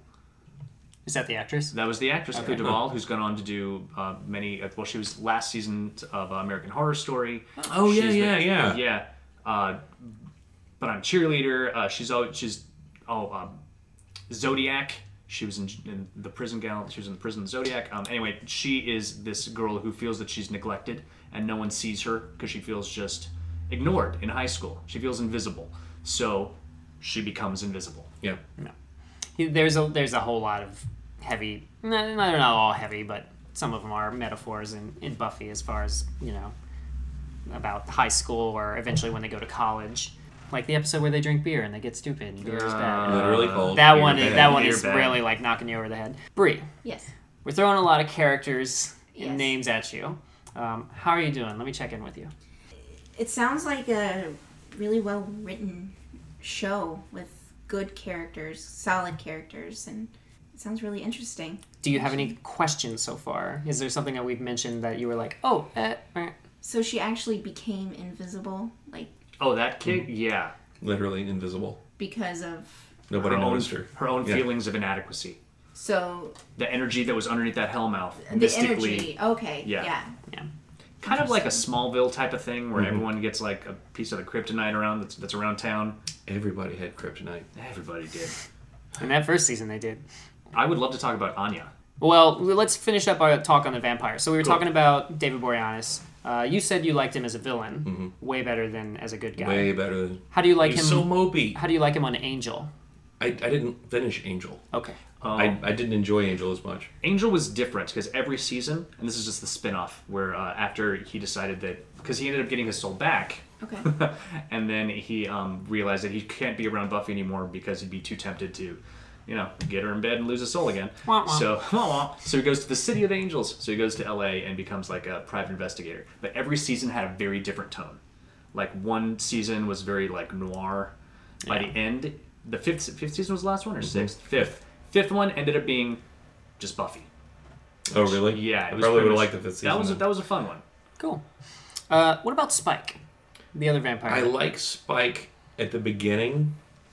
Is that the actress? That was the actress Okay. Clea Duvall, who's gone on to do uh, many. Uh, well, she was last season of uh, American Horror Story. Oh, yeah, She's yeah, been- yeah. yeah. Uh, but I'm cheerleader. Uh, she's oh she's oh um, Zodiac. She was in, in the prison gal. She was in the prison Zodiac. Um, anyway, she is this girl who feels that she's neglected and no one sees her because she feels just ignored in high school. She feels invisible, so she becomes invisible. yeah, He- There's a there's a whole lot of heavy. No, no, they're not all heavy, but some of them are metaphors in, in Buffy as far as you know about high school or eventually when they go to college. Like the episode where they drink beer and they get stupid and beer is bad. literally called That Beer one Bad. is that one Beer is bad. really like knocking you over the head. Bree, Yes. we're throwing a lot of characters and Yes. names at you. Um, how are you doing? Let me check in with you. It sounds like a really well written show with good characters, solid characters, and it sounds really interesting. Do you have any questions so far? Is there something that we've mentioned that you were like, oh, eh, eh. So she actually became invisible, like Oh, that kid, Mm-hmm. yeah. literally invisible. because of. Nobody her own, noticed her. her own Yeah. feelings of inadequacy. So The energy that was underneath that Hellmouth, the mystically, energy. Okay. Yeah. Yeah. yeah. kind of like a Smallville type of thing, where Mhm. everyone gets like a piece of the kryptonite around that's, that's around town. Everybody had kryptonite. Everybody did. In that first season, they did. I would love to talk about Anya. Well, let's finish up our talk on the vampire. So we were Cool. talking about David Boreanaz. Uh, you said you liked him as a villain, Mhm. way better than as a good guy. Way better than. How do you like He's him? so mopey. How do you like him on Angel? I, I didn't finish Angel. Okay. Um, I, I didn't enjoy Angel as much. Angel was different because every season, and this is just the spin-off, where uh, after he decided that, because he ended up getting his soul back, Okay. and then he um, realized that he can't be around Buffy anymore because he'd be too tempted to, you know, get her in bed and lose his soul again. Wah, wah. So, wah, wah. so he goes to the City of Angels. So he goes to L A and becomes like a private investigator. But every season had a very different tone. Like one season was very like noir. By Yeah. the end, the fifth fifth season was the last one or sixth? Fifth. Fifth one ended up being just Buffy. Oh, really? Yeah, it I was probably pretty would have much- liked the fifth season. That was a, then. that was a fun one. Cool. Uh, what about Spike, the other vampire? I like Spike at the beginning,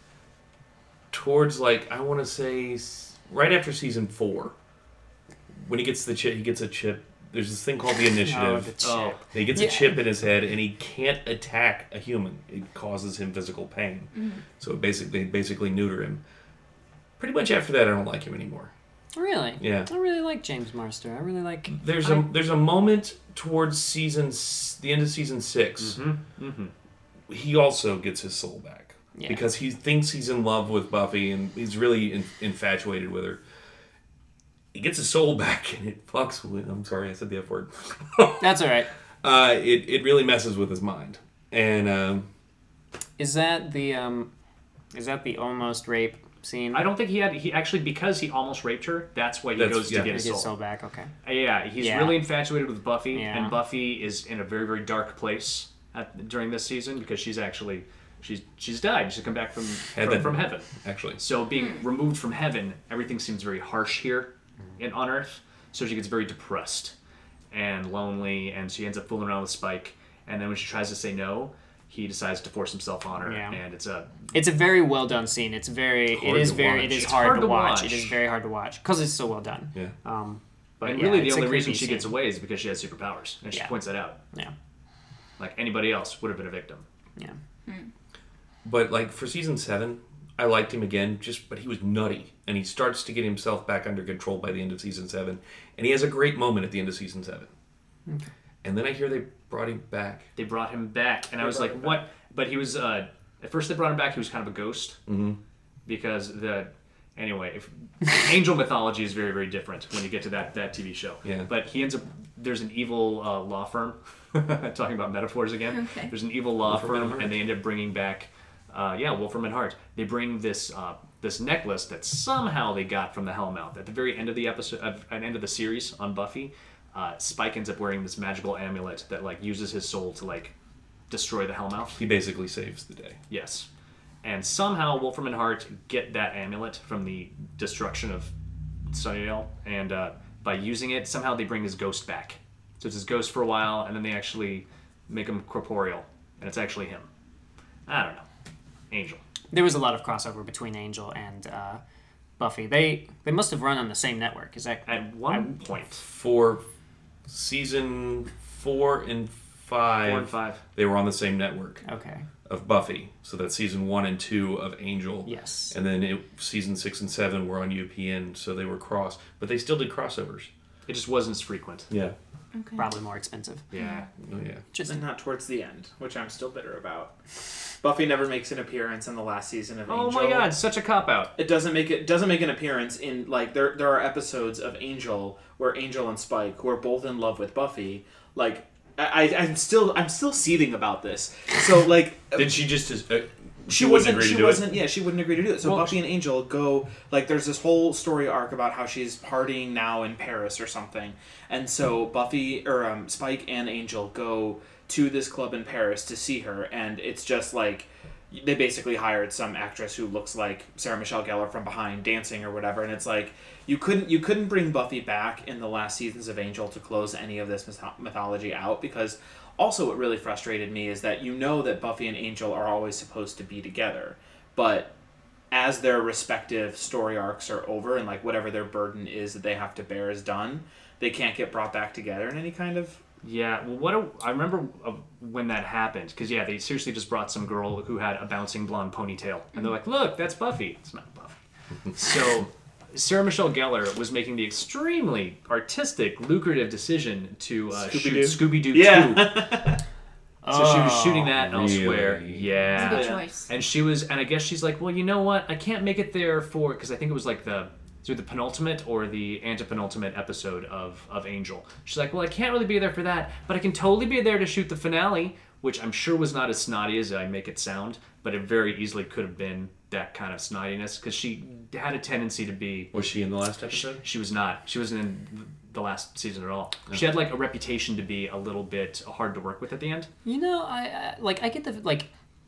towards like I want to say s- right after season four, when he gets the chip. He gets a chip. There's this thing called the Oh, initiative. the chip. Oh. He gets Yeah. a chip in his head, and he can't attack a human. It causes him physical pain. So it basically, basically neuter him. Pretty much after that, I don't like him anymore. Really? Yeah. I really like James Marster. I really like. There's I- a there's a moment towards season s- the end of season six. Mm-hmm. He also gets his soul back Yeah. because he thinks he's in love with Buffy and he's really in, infatuated with her. He gets his soul back and it fucks with. I'm sorry, I said the F word. That's all right. Uh, it it really messes with his mind. And um, Is that the um, is that the almost rape scene? I don't think he had. He actually, because he almost raped her, that's why he That's- goes yeah. to get Get his his soul. soul back. Okay. Uh, Yeah, he's Yeah. really infatuated with Buffy, Yeah. and Buffy is in a very, very dark place at, during this season because she's actually she's she's died. She's come back from Heaven. from, from heaven. actually, So being removed from heaven, everything seems very harsh here in on Earth. So she gets very depressed and lonely, and she ends up fooling around with Spike. And then when she tries to say no, he decides to force himself on her, Yeah. and it's a It's a very well done scene. It's very. It Hard is to very. watch. It is It's hard, hard to, to watch. watch. It is very hard to watch because it's so well done. yeah. Um, but and yeah, really the it's a only reason creepy she gets scene. away is because she has superpowers, and she Yeah. points that out. Yeah. Like anybody else would have been a victim. Yeah. But like for season seven, I liked him again. Just but he was nutty, and he starts to get himself back under control by the end of season seven, and he has a great moment at the end of season seven. Okay. And then I hear they brought him back. They brought him back, and I They was brought like, him "What?" But he was uh, at first they brought him back. He was kind of a ghost Mm-hmm. because the anyway, if, angel mythology is very very different when you get to that that T V show. Yeah. But he ends up there's an evil uh, law firm. Talking about metaphors again. Okay. There's an evil law Wolfram and firm, Hart. and they end up bringing back, uh, yeah, Wolfram and Hart. They bring this uh, this necklace that somehow they got from the Hellmouth at the very end of the episode, at the end of the series on Buffy. Uh, Spike ends up wearing this magical amulet that like uses his soul to like destroy the Hellmouth. He basically saves the day. Yes. And somehow Wolfram and Hart get that amulet from the destruction of Sunnydale, and uh, by using it, somehow they bring his ghost back. So it's his ghost for a while, and then they actually make him corporeal, and it's actually him. I don't know. Angel. There was a lot of crossover between Angel and uh, Buffy. They they must have run on the same network. Is that At one point, For season four and five, four and five. they were on the same network okay? of Buffy. So that's season one and two of Angel. Yes. And then it, season six and seven were on U P N, so they were cross. But they still did crossovers. It just wasn't as frequent. Yeah. Okay. Probably more expensive. Yeah. Oh, yeah. Just And not towards the end, which I'm still bitter about. Buffy never makes an appearance in the last season of Oh Angel. my god, such a cop out. It doesn't make it doesn't make an appearance in like there there are episodes of Angel where Angel and Spike, who are both in love with Buffy, like I, I I'm still I'm still seething about this. So like Did she just... Uh, she, wouldn't wasn't agree she to do wasn't yeah she wouldn't agree to do it. So Well, Buffy and Angel go like there's this whole story arc about how she's partying now in Paris or something, and so Buffy or um, Spike and Angel go to this club in Paris to see her, and it's just like they basically hired some actress who looks like Sarah Michelle Gellar from Behind dancing or whatever, and it's like you couldn't you couldn't bring Buffy back in the last seasons of Angel to close any of this myth- mythology out, because also what really frustrated me is that you know that Buffy and Angel are always supposed to be together, but as their respective story arcs are over and like whatever their burden is that they have to bear is done, they can't get brought back together in any kind of Yeah, well, what a, I remember uh, when that happened, because yeah, they seriously just brought some girl who had a bouncing blonde ponytail, and they're like, "Look, that's Buffy." It's not Buffy. So, Sarah Michelle Gellar was making the extremely artistic, lucrative decision to uh, shoot Scooby-Doo? Scooby Doo Yeah. two. So she was shooting that really? elsewhere. It's a Yeah. good Yeah. choice. And she was, and I guess she's like, well, you know what? I can't make it there for, because I think it was like the, either the penultimate or the antepenultimate episode of, of Angel. She's like, well, I can't really be there for that, but I can totally be there to shoot the finale, which I'm sure was not as snotty as I make it sound, but it very easily could have been that kind of snottiness, because she had a tendency to be, Was she in the last episode? she was not, she wasn't in the last season at all. She had like a reputation to be a little bit hard to work with at the end. You know, I, I like I get the like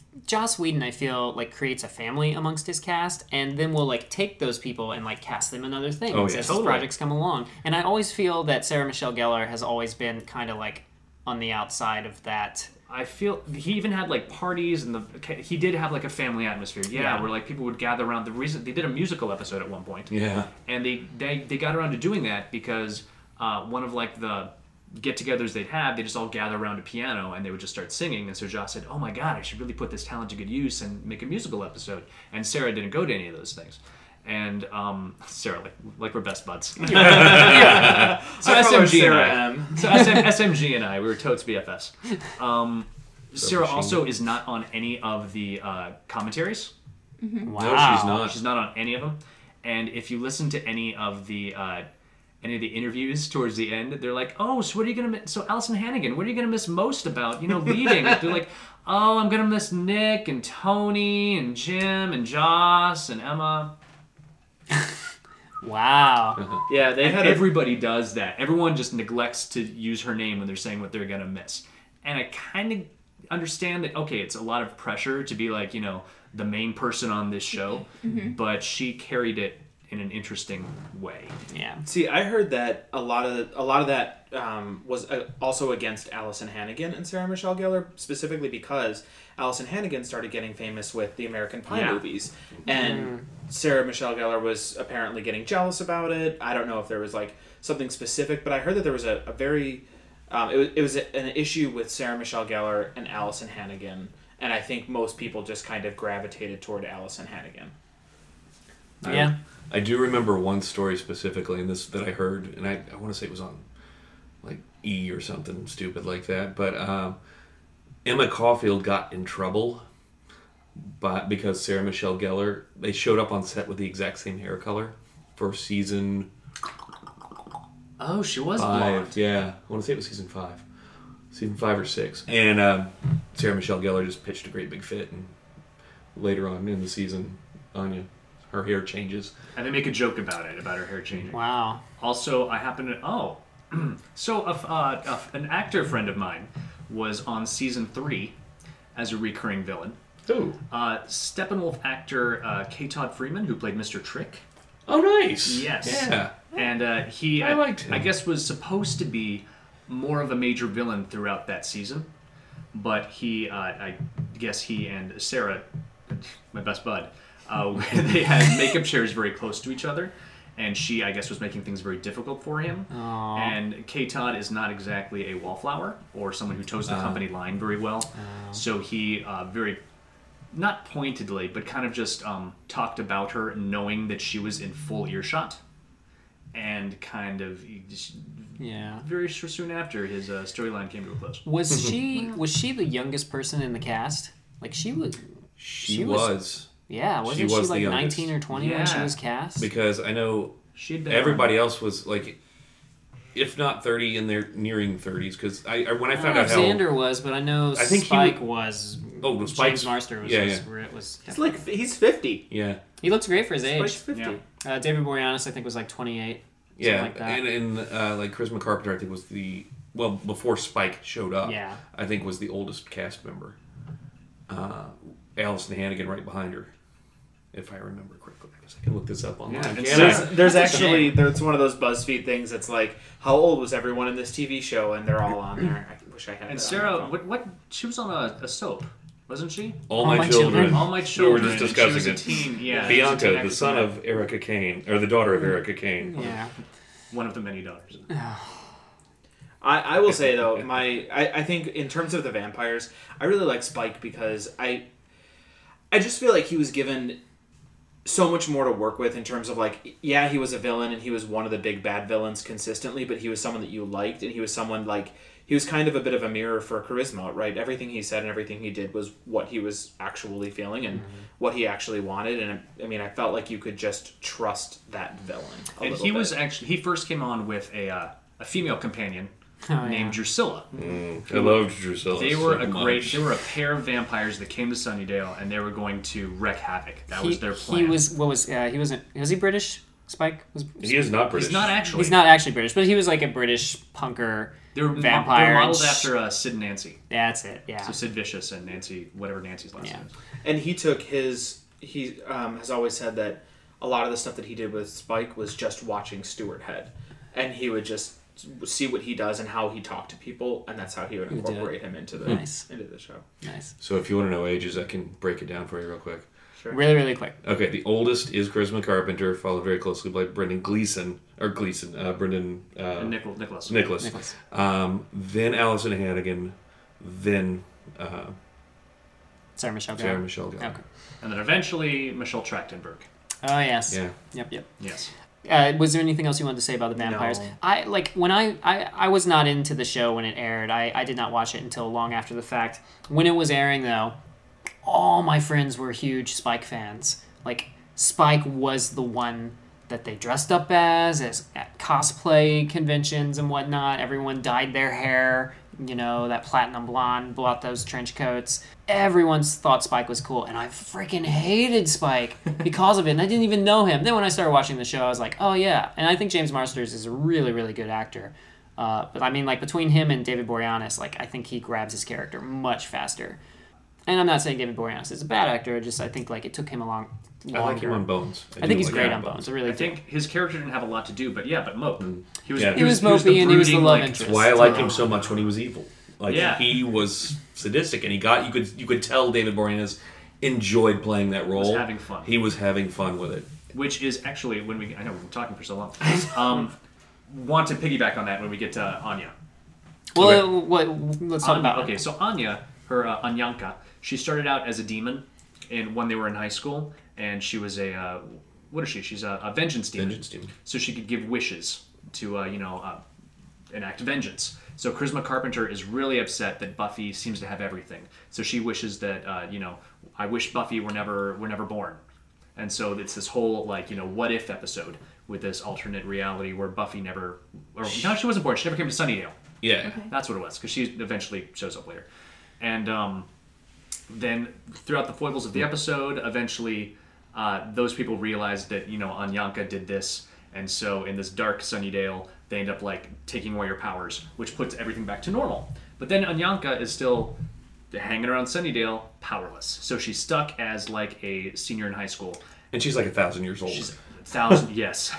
Joss Whedon, I feel like creates a family amongst his cast, and then will like take those people and like cast them in other things Oh, as yeah. his Totally. projects come along. And I always feel that Sarah Michelle Gellar has always been kind of like on the outside of that. I feel he even had like parties and the he did have like a family atmosphere. Yeah, Yeah. where like people would gather around. The reason they did a musical episode at one point. Yeah. And they they, they got around to doing that because uh, one of like the get-togethers they'd have, they just all gather around a piano and they would just start singing. And so Joss said, "Oh my God, I should really put this talent to good use and make a musical episode." And Sarah didn't go to any of those things. And um, Sarah, like, like we're best buds. Yeah. So I call her S M G and Sarah I, M. so S M, S M G and I, we were totes B F Fs. Um, Sarah machine. also is not on any of the uh, commentaries. Wow. No, she's not. She's not on any of them. And if you listen to any of the uh, any of the interviews towards the end, they're like, "Oh, so what are you gonna miss?" So Allison Hannigan, what are you gonna miss most about you know leaving? They're like, "Oh, I'm gonna miss Nick and Tony and Jim and Joss and Emma." Wow. Yeah, they And had a, everybody does that. Everyone just neglects to use her name when they're saying what they're gonna miss. And I kind of understand that. Okay, it's a lot of pressure to be like you know the main person on this show, but she carried it in an interesting way. Yeah. See, I heard that a lot of a lot of that um, was uh, also against Allison Hannigan and Sarah Michelle Gellar, specifically because Allison Hannigan started getting famous with the American Pie Yeah. movies, and Sarah Michelle Gellar was apparently getting jealous about it. I don't know if there was like something specific, but I heard that there was a, a very um, it was it was an issue with Sarah Michelle Gellar and Allison Hannigan, and I think most people just kind of gravitated toward Allison Hannigan. Yeah. I do remember one story specifically, and this that I heard, and I, I want to say it was on like E or something stupid like that. But um, Emma Caulfield got in trouble, but because Sarah Michelle Gellar, they showed up on set with the exact same hair color for season Oh, she was five. blonde. Yeah, I want to say it was season five, season five or six. And um, Sarah Michelle Gellar just pitched a great big fit, and later on in the season, Anya, her hair changes. And they make a joke about it, about her hair changing. Wow. Also, I happen to... Oh. so, a, uh, a, an actor friend of mine was on season three as a recurring villain. Oh, Uh, Steppenwolf actor uh, K. Todd Freeman, who played Mister Trick. oh, nice. Yes. Yeah. And uh, he, I liked him. I guess, was supposed to be more of a major villain throughout that season. But he, uh, I guess he and Sarah, my best bud, uh, they had makeup chairs very close to each other. And she, I guess, was making things very difficult for him. Aw. And K. Todd is not exactly a wallflower or someone who toes the company line very well. So he uh, very, not pointedly, but kind of just um, talked about her knowing that she was in full earshot. And kind of he just, Yeah. very sh- soon after, his uh, storyline came to a close. Was she was she the youngest person in the cast? Like she was. She, She was- was, Yeah, wasn't she, was the like youngest. nineteen or twenty when she Yeah. was cast? because I know She had been everybody else was like, if not thirty, in their nearing thirties. Because I, I when I I found don't out know if how Xander was, but I know I think he Spike wa- was. Oh, well, James Spike's- Marster was. yeah, was, yeah. was, was He's like he's fifty. yeah he looks great for his Spike's age. fifty. Yeah. Uh, David Boreanaz, I think, was like twenty-eight. Something yeah like that. and and uh, like Charisma Carpenter, I think was the well before Spike showed up. Yeah. I think was the oldest cast member. Uh, Allison Hannigan right behind her, if I remember correctly. I guess I can look this up online. Yeah, Can't it's- I? There's, there's That's a actually shame. there's one of those BuzzFeed things that's like, how old was everyone in this T V show? And they're all on there. I wish I had. And that on Sarah, my phone. what, what? She was on a, a soap, wasn't she? All, my, My children. Children. All My We Children. were just and discussing she it. was a teen. Yeah, she was a teen Bianca, the actress son in of Erica Kane, or the daughter of Erica Kane. Yeah. that. One of the many daughters. I, I will say though, my I, I think in terms of the vampires, I really like Spike because I I just feel like he was given so much more to work with in terms of like, yeah, he was a villain and he was one of the big bad villains consistently, but he was someone that you liked, and he was someone like he was kind of a bit of a mirror for Charisma, right? Everything he said and everything he did was what he was actually feeling and Mm-hmm. what he actually wanted, and I mean, I felt like you could just trust that villain. A And little he bit. was actually he first came on with a uh, a female companion Oh, yeah. named Drusilla. Mm, I loved Drusilla. They were so a great. much. They were a pair of vampires that came to Sunnydale, and they were going to wreak havoc. That he, was their plan. He was what was uh, he wasn't was he British? Spike was. He is not British. He's not actually. He's not actually British, but he was like a British punker. They're, vampire they're modeled and sh- after uh, Sid and Nancy. That's it. Yeah. So Sid Vicious and Nancy, whatever Nancy's last Yeah. name is. And he took his. He um, has always said that a lot of the stuff that he did with Spike was just watching Stuart Head, and he would just see what he does and how he talked to people, and that's how he would He did. incorporate him into the Nice. into the show. Nice. So if you want to know ages, I can break it down for you real quick. Sure. Really, really quick. Okay, the oldest is Charisma Carpenter, followed very closely by Brendan Gleeson, or Gleeson, uh, Brendan uh, And Nichol- Nicholas. Nicholas. Nicholas. Um, then Allison Hannigan, then uh, Sarah Michelle Sarah Gellar. Michelle Gellar. Okay. And then eventually Michelle Trachtenberg. Oh yes. Yeah. Yep. Yep. Yes. Uh, was there anything else you wanted to say about the vampires? No. I like when I, I I was not into the show when it aired. I, I did not watch it until long after the fact. When it was airing, though, all my friends were huge Spike fans. Like Spike was the one that they dressed up as, as at cosplay conventions and whatnot. Everyone dyed their hair. You know, that platinum blonde, bought those trench coats. Everyone thought Spike was cool, and I freaking hated Spike because of it, and I didn't even know him. Then when I started watching the show, I was like, oh yeah. And I think James Marsters is a really, really good actor. Uh, but I mean, like, between him and David Boreanaz, like, I think he grabs his character much faster. And I'm not saying David Boreanaz is a bad actor, I just I think, like, it took him a long I like him on Bones. I, do think he's like great him on Bones. I really I do. think his character didn't have a lot to do, but yeah, but Mope. He was, Yeah. He was the mopey and he was the brooding, love like, interest. That's why I liked him so much when he was evil. Like Yeah. he was sadistic, and he got you could you could tell David Boreanaz enjoyed playing that role. Was having fun. He was having fun with it. Which is actually when we I know we've been talking for so long. Um, want to piggyback on that when we get to Anya. Well, Okay. uh, what, let's talk Anya- about okay, so Anya, her uh, Anyanka, she started out as a demon, in when they were in high school, and she was a uh, what is she? She's a, a vengeance demon. Vengeance demon. So she could give wishes to uh, you know uh, enact vengeance. So Charisma Carpenter is really upset that Buffy seems to have everything. So she wishes that uh, you know I wish Buffy were never were never born. And so it's this whole like you know what if episode with this alternate reality where Buffy never or no she wasn't born, she never came to Sunnydale. Yeah. Okay. That's what it was, because she eventually shows up later. And um, then throughout the foibles of the episode, eventually uh, those people realized that, you know, Anyanka did this. And so in this dark Sunnydale, they end up, like, taking away your powers, which puts everything back to normal. But then Anyanka is still hanging around Sunnydale, powerless. So she's stuck as, like, a senior in high school. And she's like a thousand years old. She's a thousand, yes.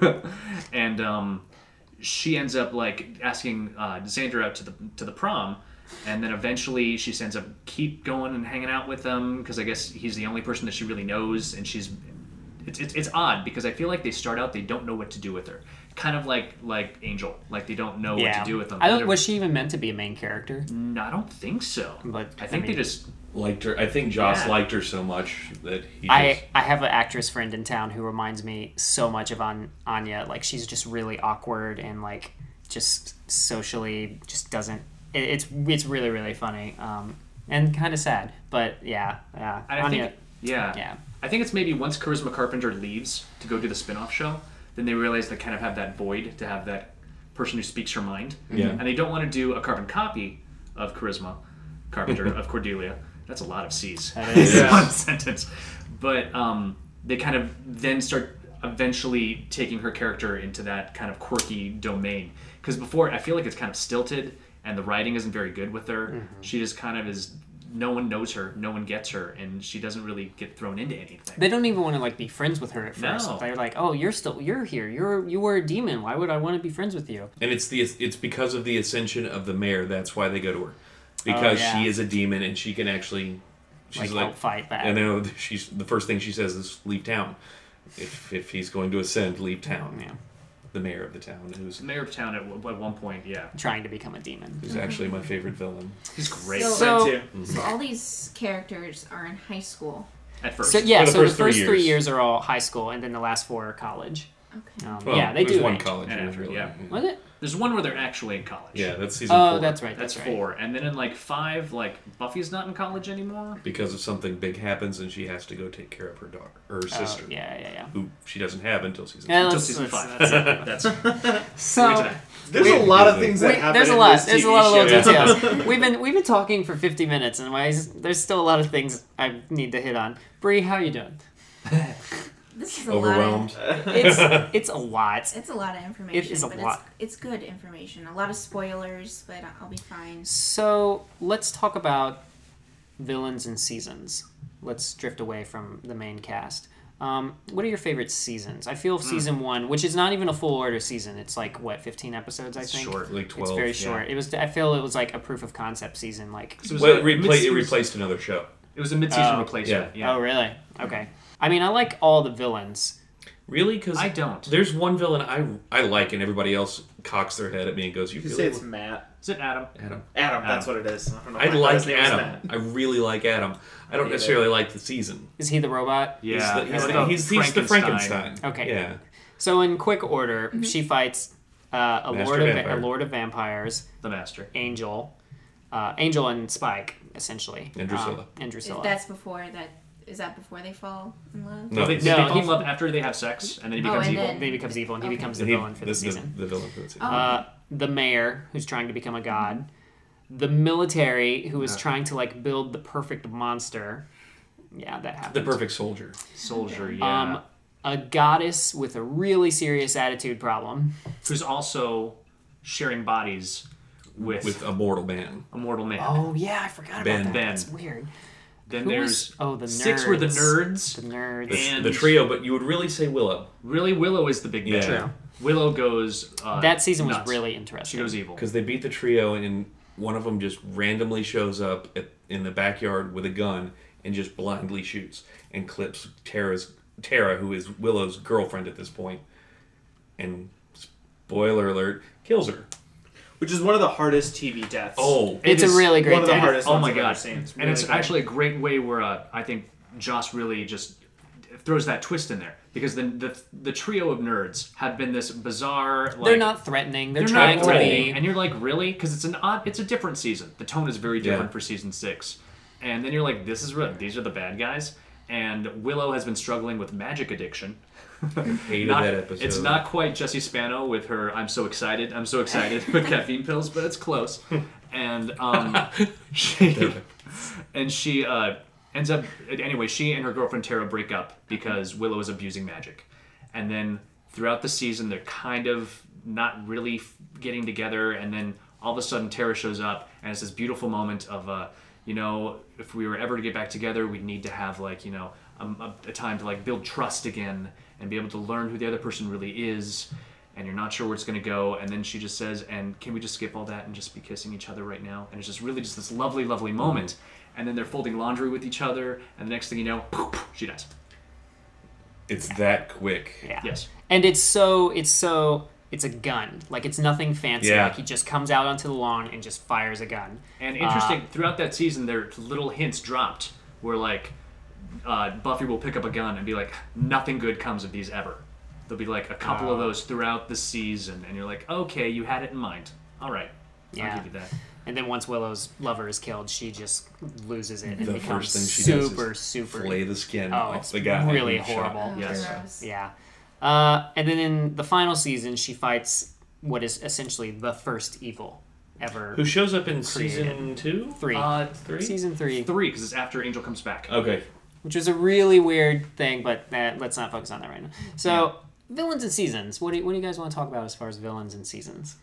And um, she ends up like asking uh, Xander out to the to the prom, and then eventually she ends up keep going and hanging out with him because I guess he's the only person that she really knows, and she's it's, it's it's odd because I feel like they start out they don't know what to do with her, kind of like like Angel, like they don't know yeah. what to do with them. I don't, They're- was she even meant to be a main character? No, I don't think so. But, I I think mean- they just liked her. I think Joss Yeah. liked her so much that he just... I, I have an actress friend in town who reminds me so much of An- Anya. Like, she's just really awkward and, like, just socially just doesn't... It, it's it's really, really funny. Um, and kind of sad. But, yeah. yeah. I Anya, think yeah. yeah. I think it's maybe once Charisma Carpenter leaves to go do the spin-off show, then they realize they kind of have that void to have that person who speaks her mind. Yeah. And they don't want to do a carbon copy of Charisma Carpenter, of Cordelia. That's a lot of C's. That is. in Yeah. one sentence. But um, they kind of then start eventually taking her character into that kind of quirky domain. Because before, I feel like it's kind of stilted, and the writing isn't very good with her. Mm-hmm. She just kind of is... No one knows her, no one gets her, and she doesn't really get thrown into anything. They don't even want to, like, be friends with her at first. No. They're like, oh, you're still... You're here. You're You were a demon. Why would I want to be friends with you? And it's the it's because of the ascension of the mayor. That's why they go to her, because Oh, yeah. she is a demon and she can actually. She's Like, like, help fight back. I know she's the first thing she says is leave town. If if he's going to ascend, leave town. Yeah. The mayor of the town, who's Mayor of town at, at one point, yeah. Trying to become a demon. who's actually my favorite villain. He's great. So- So- Mine too. So all these characters are in high school. at first. So, yeah, For the so the first three first three years. years are all high school, and then the last four are college. Okay. Um, Well, yeah, they there's do. one range. college. And year, after, really. yeah. Was it? There's one where they're actually in college. Yeah, that's season Oh, four. that's right. That's, That's, right. four. And then in like five, like Buffy's not in college anymore. Because of something big happens and she has to go take care of her daughter, or her Oh, sister, yeah, yeah, yeah. who she doesn't have until season. Yeah, Until let's- season let's- five. that's it. That's So, We'll get to that. There's Wait, a lot of wait, things that wait, happen there's a in lot. this There's T a V lot of little show. details. we've been we've been talking for fifty minutes, and why is- there's still a lot of things I need to hit on. Bree, how you doing? This is a Overwhelmed. lot. Of, It's it's a lot. it's a lot of information. It is a but lot. It's, it's good information. A lot of spoilers, but I'll be fine. So let's talk about villains and seasons. Let's drift away from the main cast. Um, what are your favorite seasons? I feel season one, which is not even a full order season. It's like what, fifteen episodes? I It's think. short. Like twelve. It's very yeah. short. It was. I feel it was like a proof of concept season. Like. It was, Well, a it, repla- mid- it it was- replaced another show. It was a mid-season Oh. replacement. Yeah. Oh really? Okay. I mean, I like all the villains. Really? Because I don't. There's one villain I I like, and everybody else cocks their head at me and goes, "You You really say it's like Matt. Is it Adam? Adam?" Adam, that's what it is. I, don't know I why thought like his name was Adam. Matt. I really like Adam. I don't Me necessarily like the season. Is he the robot? Yeah. He's the, he's, it's the, the he's, he's the Frankenstein. Okay. Yeah. So in quick order, she fights uh, a Master lord of Vampire. a lord of vampires, The Master. Angel, uh, Angel and Spike essentially, And Drusilla. Um, and Drusilla. That's before that. Is that before they fall in love? No, they, it's- they No, fall he- in love after they have sex, and then he Oh, becomes and evil. then- Then he becomes evil, and he Okay. becomes the he- villain for the, season. The villain for the season. Oh. Uh, the mayor, who's trying to become a god. The military, who is Yeah. trying to like build the perfect monster. Yeah, that happens. the perfect soldier. Soldier, yeah. Um, a goddess with a really serious attitude problem. Who's also sharing bodies with, With a mortal man. a mortal man. Oh yeah, I forgot about Ben. that. Ben. That's weird. then Who there's was- oh the nerds. six were the nerds. The nerds. The, And- the trio, but you would really say Willow. Really, Willow is the big Yeah. bad. True. Willow goes. Uh, That season was nuts. really interesting. She goes evil. Because they beat the trio, and one of them just randomly shows up at, in the backyard with a gun and just blindly shoots and clips Tara's Tara, who is Willow's girlfriend at this point, and spoiler alert, kills her. Which is one of the hardest T V deaths. Oh, It's It a is really great one of the death. hardest Oh ones my I've god! ever seen. It's and it's really good. actually a great way where uh, I think Joss really just throws that twist in there, because the the, the trio of nerds have been this bizarre. Like, They're not threatening. They're, They're trying not to threatening, be. and you're like, really? Because it's an odd, it's a different season. The tone is very different Yeah. for season six, and then you're like, this is real. These are the bad guys, and Willow has been struggling with magic addiction. hated Not- that episode. It's not quite Jessie Spano with her "I'm so excited, I'm so excited" with caffeine pills, but it's close. And um, she and she uh, ends up anyway. She and her girlfriend Tara break up because Willow is abusing magic, and then throughout the season they're kind of not really f- getting together. And then all of a sudden Tara shows up, and it's this beautiful moment of uh, you know, if we were ever to get back together, we'd need to have like you know a, a, a time to like build trust again and be able to learn who the other person really is, and you're not sure where it's going to go. And then she just says, and can we just skip all that and just be kissing each other right now? And it's just really just this lovely, lovely moment. And then they're folding laundry with each other, and the next thing you know, poof, she dies. It's that quick. Yeah. Yes. And it's so it's so it's a gun. Like it's nothing fancy. Yeah. Like he just comes out onto the lawn and just fires a gun. And interesting, throughout that season, there are little hints dropped where, like, uh, Buffy will pick up a gun and be like, nothing good comes of these ever. There'll be, like, a couple of Oh. those throughout the season, and you're like, okay, you had it in mind. All right. Yeah. I'll give you that. And then once Willow's lover is killed, she just loses it and The becomes first thing she does super, is super. flay the skin Oh, off it's the guy. really who shot. horrible. Oh, Yes. gross. Yeah. Uh, and then in the final season, she fights what is essentially the first evil ever. Who shows up in Created. season two? Three. Uh, Three? Season three. Three, because it's after Angel comes back. Okay. Which was a really weird thing, but uh, let's not focus on that right now. So, villains and seasons. What do, you, what do you guys want to talk about as far as villains and seasons?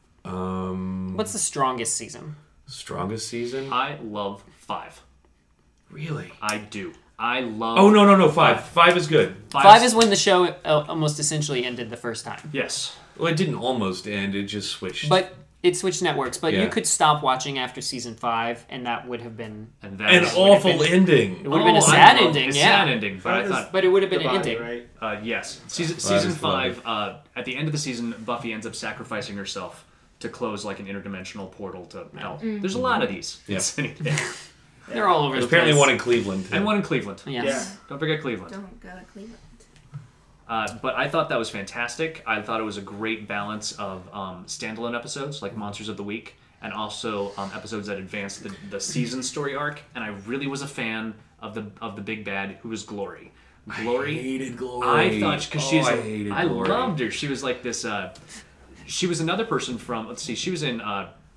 Um, What's the strongest season? strongest season? I love five. Really? I do. I love. Oh no no no five. Five is good. Five is when the show uh, almost essentially ended the first time. Yes. Well, it didn't almost end. It just switched. But it switched networks. But you Yeah. could stop watching after season five, and that would have been. And that an is- awful been- ending. It would have been a Oh, sad I love- ending, a yeah. sad ending, but I That thought. But it would have The been an body, ending. right? Uh, yes. Season, That season is lovely. five, uh, at the end of the season, Buffy ends up sacrificing herself to close like an interdimensional portal to hell. There's a lot of these. Yeah. They're all over There's the place. apparently one in Cleveland. Too. And one in Cleveland. Yes. Yeah. Don't forget Cleveland. Don't go to Cleveland. Uh, but I thought that was fantastic. I thought it was a great balance of um, standalone episodes like Monsters of the Week, and also um, episodes that advanced the, the season story arc. And I really was a fan of the of the big bad, who was Glory. Glory. I hated Glory. I thought because oh, she's I hated I Glory. loved her. She was like this. Uh, she was another person from. Let's see. She was in uh,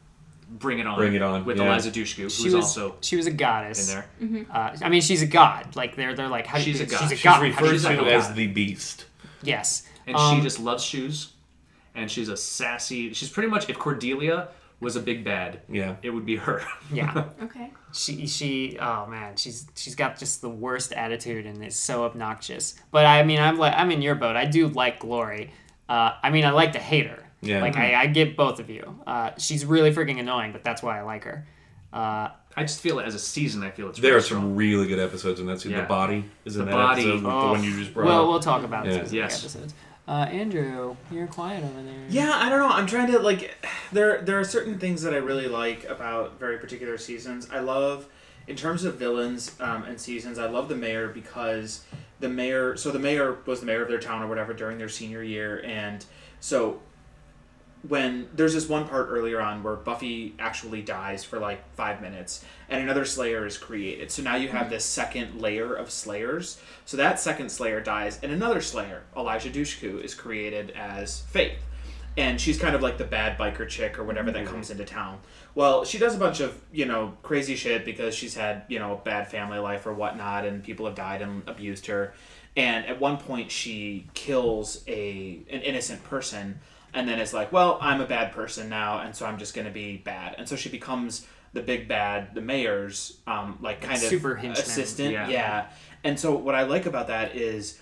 Bring It On. Bring It On, with yeah. Eliza Dushku, who's She was also she was a goddess. in there. Uh, I mean, she's a god. Like they're they're like how do She's you, a god. She's a She's god. How do Referred you to become a as god? the Beast. Yes, And Um, she just loves shoes. And she's a sassy. She's pretty much, if Cordelia was a big bad, Yeah. it would be her. yeah. Okay. She she oh man, she's she's got just the worst attitude and is so obnoxious. But I mean, I'm like I'm in your boat. I do like Glory. Uh, I mean, I like to hate her. Yeah. Like I, I get both of you. Uh, she's really freaking annoying, but that's why I like her. Uh, I just feel it as a season. I feel it's There really are some strong. really good episodes in that season. Yeah. The Body is in The that Body. episode, with the oh, one you just brought well, up. we'll talk about Yeah. specific Yes. episodes. Uh, Andrew, you're quiet over there. Yeah, I don't know. I'm trying to like. There, there are certain things that I really like about very particular seasons. I love, in terms of villains um, and seasons, I love the mayor because the mayor. So the mayor was the mayor of their town or whatever during their senior year, and so when there's this one part earlier on where Buffy actually dies for like five minutes and another Slayer is created. So now you have this second layer of Slayers. So that second Slayer dies and another Slayer, Elijah Dushku, is created as Faith. And she's kind of like the bad biker chick or whatever that comes into town. Well, she does a bunch of, you know, crazy shit because she's had, you know, a bad family life or whatnot and people have died and abused her. And at one point she kills a an innocent person and then it's like, well, I'm a bad person now, and so I'm just going to be bad. And so she becomes the big bad, the mayor's, um, like, kind Super of henchman. assistant. Yeah. Yeah. And so what I like about that is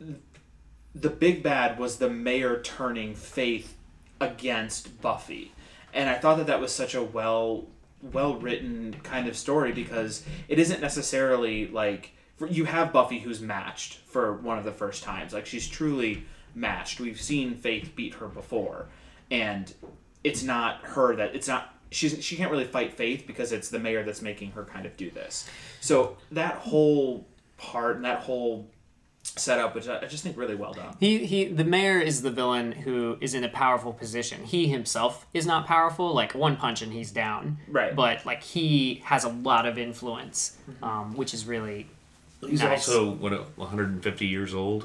the big bad was the mayor turning Faith against Buffy. And I thought that that was such a well, well-written kind of story because it isn't necessarily, like, you have Buffy who's matched for one of the first times. Like, she's truly matched. We've seen Faith beat her before, and it's not her that it's not she's she can't really fight Faith because it's the mayor that's making her kind of do this. So that whole part and that whole setup, which I, I just think really well done. He he the mayor is the villain who is in a powerful position. He himself is not powerful, like one punch and he's down. Right. But like he has a lot of influence, um, which is really He's nice. also, what, one hundred fifty years old?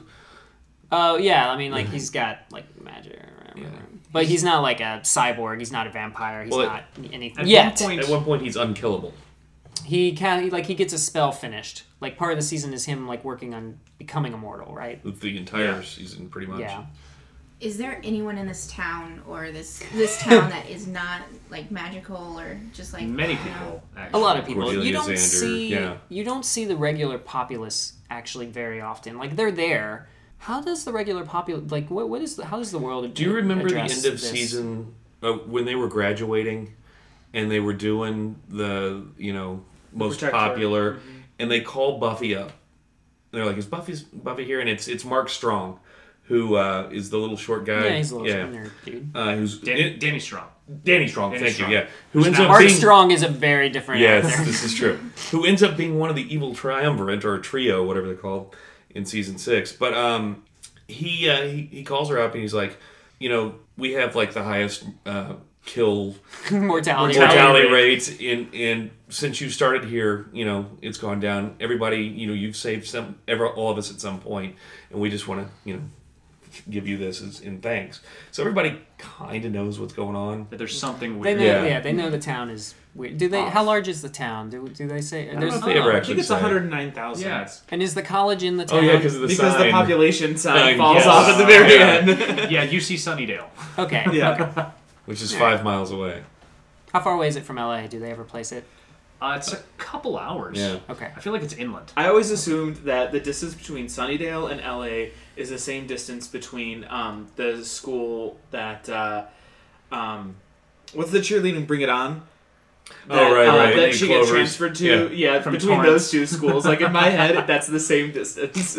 Oh yeah, I mean like he's got like magic or whatever. Yeah. But he's not like a cyborg, he's not a vampire, he's Well, not anything At yet. one point, At one point, he's unkillable. He can like he gets a spell finished. Like part of the season is him like working on becoming immortal, right? With the entire Yeah. season, pretty much. Yeah. Is there anyone in this town or this this town that is not like magical or just like many you know, people, A actually. lot of people. Cordelia You don't Xander, see yeah. you don't see the regular populace actually very often. Like they're there. How does the regular populace like what what is the, how does the world Do you remember the address end of this? season uh, when they were graduating and they were doing the, you know, most Protector. popular, Mm-hmm. and they call Buffy up. And they're like, "Is Buffy's Buffy here?" And it's it's Mark Strong, who uh, is the little short guy. Yeah, he's a little yeah. nerd dude. Uh, who's Danny, it- Danny Strong. Danny Strong. Danny thank Strong. you. Yeah, who Who's ends now up Mark being Strong is a very different Yes, actor. this is true. Who ends up being one of the evil triumvirate or trio, whatever they're called, in season six. But um, he, uh, he he calls her up and he's like, you know, we have like the highest uh, kill Mortality. mortality rate. rates in and since you started here, you know, it's gone down. Everybody, you know, you've saved some, ever all of us at some point, and we just want to, you know, give you this as in thanks. So everybody kind of knows what's going on. That there's something They weird. know, yeah. Yeah. they know the town is weird. Do they? How large is the town? Do, do they say? I don't There's, know if they ever I actually think it's say. one hundred nine thousand. Yeah, it's, and is the college in the Oh town? yeah, because of the because sign. the population sign Sign, falls yes. off at the very Yeah. end. yeah, U C Sunnydale. Okay. Yeah. which is five miles away. How far away is it from L A? Do they ever place it? Uh, it's a couple hours. Yeah. Okay. I feel like it's inland. I always assumed that the distance between Sunnydale and L A is the same distance between um, the school that uh, um, what's the cheerleading Bring It On? Oh, right, uh, right. That In she Clovers. gets transferred to. Yeah. Yeah, From between Torrance. those two schools. Like in my head, that's the same distance.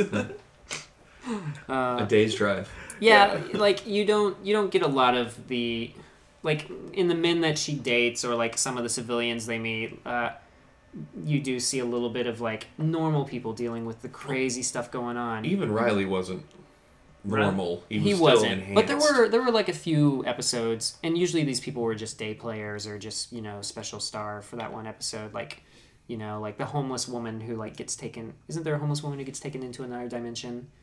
Uh, A day's drive. yeah, like you don't you don't get a lot of the like in the men that she dates or like some of the civilians they meet. Uh, you do see a little bit of like normal people dealing with the crazy stuff going on. Even Riley wasn't normal. He was He still wasn't, enhanced. but there were there were like a few episodes, and usually these people were just day players or just you know special star for that one episode. Like, you know, like the homeless woman who like gets taken. Isn't there a homeless woman who gets taken into another dimension?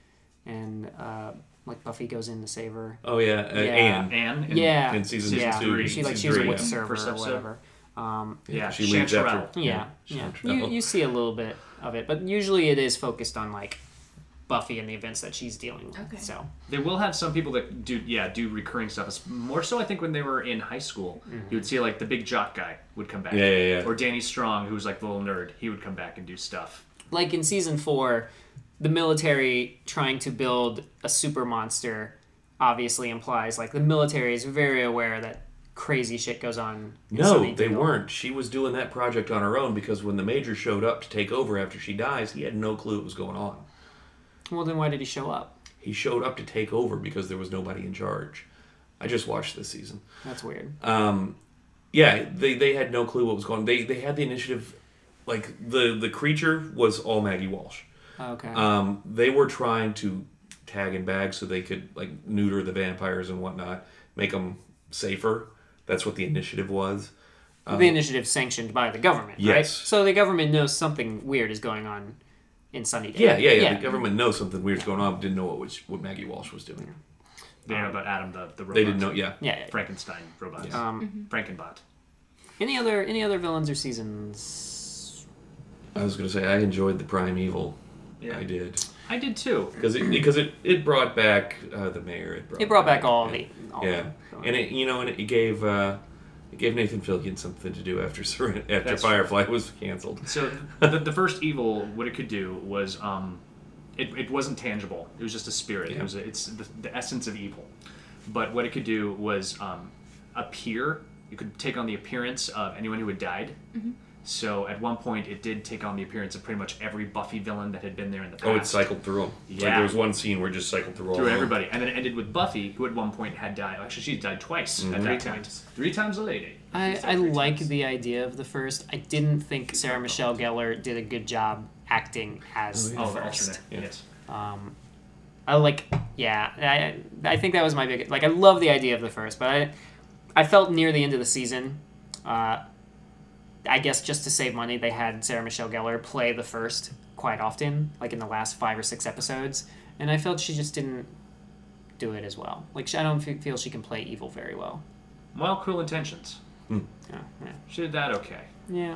and uh, like Buffy goes in to save her. Oh yeah, uh, Yeah. Anne. Anne. in- Yeah, in season yeah. two, She like season she was a three, witch yeah. server First or episode. whatever. Um, Yeah, she leaves Chanterelle. after. yeah, yeah. Chanterelle. You, you see a little bit of it, but usually it is focused on like Buffy and the events that she's dealing with. Okay. So They will have some people that do, yeah, do recurring stuff. It's more so, I think, when they were in high school, you would see like the big jock guy would come back. Yeah, yeah, yeah. Or Danny Strong, who was like the little nerd, he would come back and do stuff. like in season four, the military trying to build a super monster obviously implies like the military is very aware that crazy shit goes on. in No, Sunnydale. they weren't. She was doing that project on her own because when the major showed up to take over after she dies, he had no clue what was going on. Well, then why did he show up? He showed up to take over because there was nobody in charge. I just watched this season. That's weird. Um, yeah, they, they had no clue what was going on. They they had the initiative, like the the creature was all Maggie Walsh. Okay. Um, they were trying to tag and bag so they could like neuter the vampires and whatnot, make them safer. That's what the initiative was. the initiative sanctioned by the government, right? Yes. So the government knows something weird is going on in Sunnydale. Yeah, yeah, yeah. The government knows something weird's going on, but didn't know what was what Maggie Walsh was doing. They know about Adam, the, the robot. They didn't know. Yeah. Yeah. yeah. Frankenstein robots. Um, Frankenbot. Any other any other villains or seasons? I was gonna say I enjoyed the Primeval. Yeah. I did I did too. because it because it, it brought back uh, the mayor. It brought, It brought back all yeah. the all Yeah, the- and it you know and it gave uh, it gave Nathan Fillion something to do after Sur- after That's Firefly was canceled. So the, the first evil, what it could do was, um, it, it wasn't tangible. It was just a spirit. Yeah. It was a, it's the, the essence of evil. But what it could do was um, appear. It could take on the appearance of anyone who had died. So at one point, it did take on the appearance of pretty much every Buffy villain that had been there in the past. Oh, it cycled through them. Like Yeah. there was one scene where it just cycled through all through of them. everybody, and then it ended with Buffy, who at one point had died. Actually, she died twice at Mhm. that Three point. times. Three times a lady. I, Except I three like times. the idea of the first. I didn't think Sarah Michelle Gellar did a good job acting as Oh, the Oh, the first. alternate. Yeah. Yes. Um, I like, yeah, I I think that was my big like. I love the idea of the first, but I I felt near the end of the season. Uh, I guess just to save money, they had Sarah Michelle Gellar play the first quite often, like in the last five or six episodes, and I felt she just didn't do it as well. Like she, I don't fe- feel she can play evil very well. Well, Cruel Intentions. Yeah, yeah. She did that okay. yeah.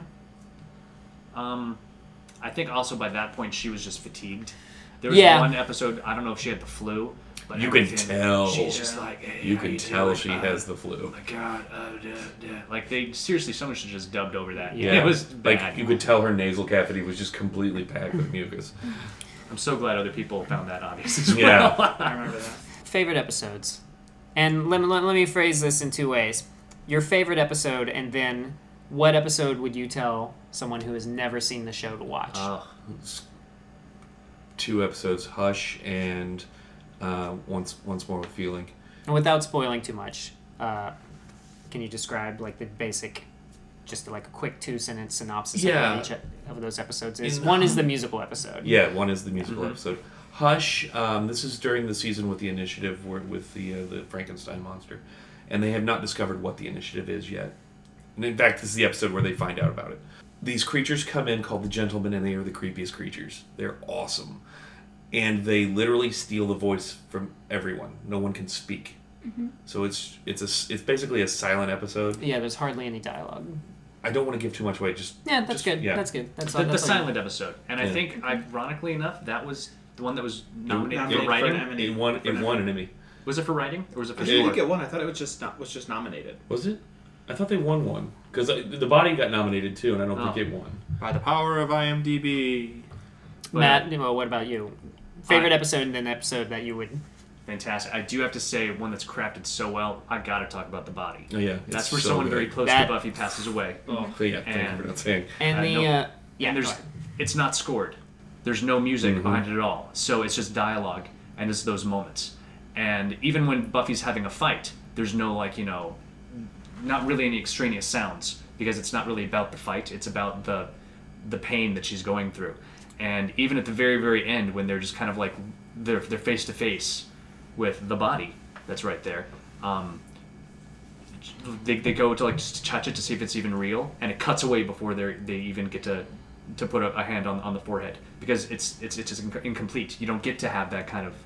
Um, I think also by that point she was just fatigued. There was Yeah. one episode, I don't know if she had the flu, but You can everything- tell. She's just like, hey, You how can tell doing? she Uh, has the flu. Oh my god, uh, duh, duh. Like they seriously, someone should just dubbed over that. Yeah, It was bad. like you could tell her nasal cavity was just completely packed with mucus. I'm so glad other people found that obvious as Yeah. well. I remember that. Favorite episodes, and let, let, let me phrase this in two ways: your favorite episode, and then what episode would you tell someone who has never seen the show to watch? Oh, Two episodes, Hush and uh, once once more with feeling. And without spoiling too much, uh, can you describe like the basic, just like a quick two sentence synopsis Yeah. of what each of those episodes is? In- One is the musical episode. Yeah, one is the musical Mhm. episode. Hush. Um, this is during the season with the initiative, where, with the uh, the Frankenstein monster, and they have not discovered what the initiative is yet. And in fact, this is the episode where they find out about it. These creatures come in called the Gentlemen, and they are the creepiest creatures. They're awesome, and they literally steal the voice from everyone. No one can speak. So it's it's a it's basically a silent episode. Yeah, there's hardly any dialogue. I don't want to give too much away. Just Yeah, that's just- good. Yeah. That's good. That's the, the that's all- silent episode, and I Yeah. think, ironically enough, that was the one that was nominated Nominated for for writing. an Emmy. It won. For It an won Emmy. an Emmy. Was it for writing, or was it for I It- didn't score? think it won. I thought it was just not was just nominated Was it? I thought they won one because the body got nominated too, and I don't Oh. think it won. by the power of IMDb. But- Matt, well, what about you? Favorite I- episode and then episode that you would. Fantastic. I do have to say, one that's crafted so well, I gotta talk about The Body. Oh yeah, That's it's where so someone good. very close That- to Buffy passes away. Oh, So, yeah, thank you And- for not saying. And Uh, the. no. Uh, yeah, and go there's, ahead. it's not scored. There's no music Mhm. behind it at all. So it's just dialogue, and it's those moments. And even when Buffy's having a fight, there's no, like, you know, not really any extraneous sounds, because it's not really about the fight. It's about the the pain that she's going through. And even at the very, very end, when they're just kind of like, they're they're face to face with the body that's right there. Um, they, they go to like just to touch it to see if it's even real, and it cuts away before they they even get to to put a, a hand on, on the forehead, because it's it's it's just inc- incomplete. You don't get to have that kind of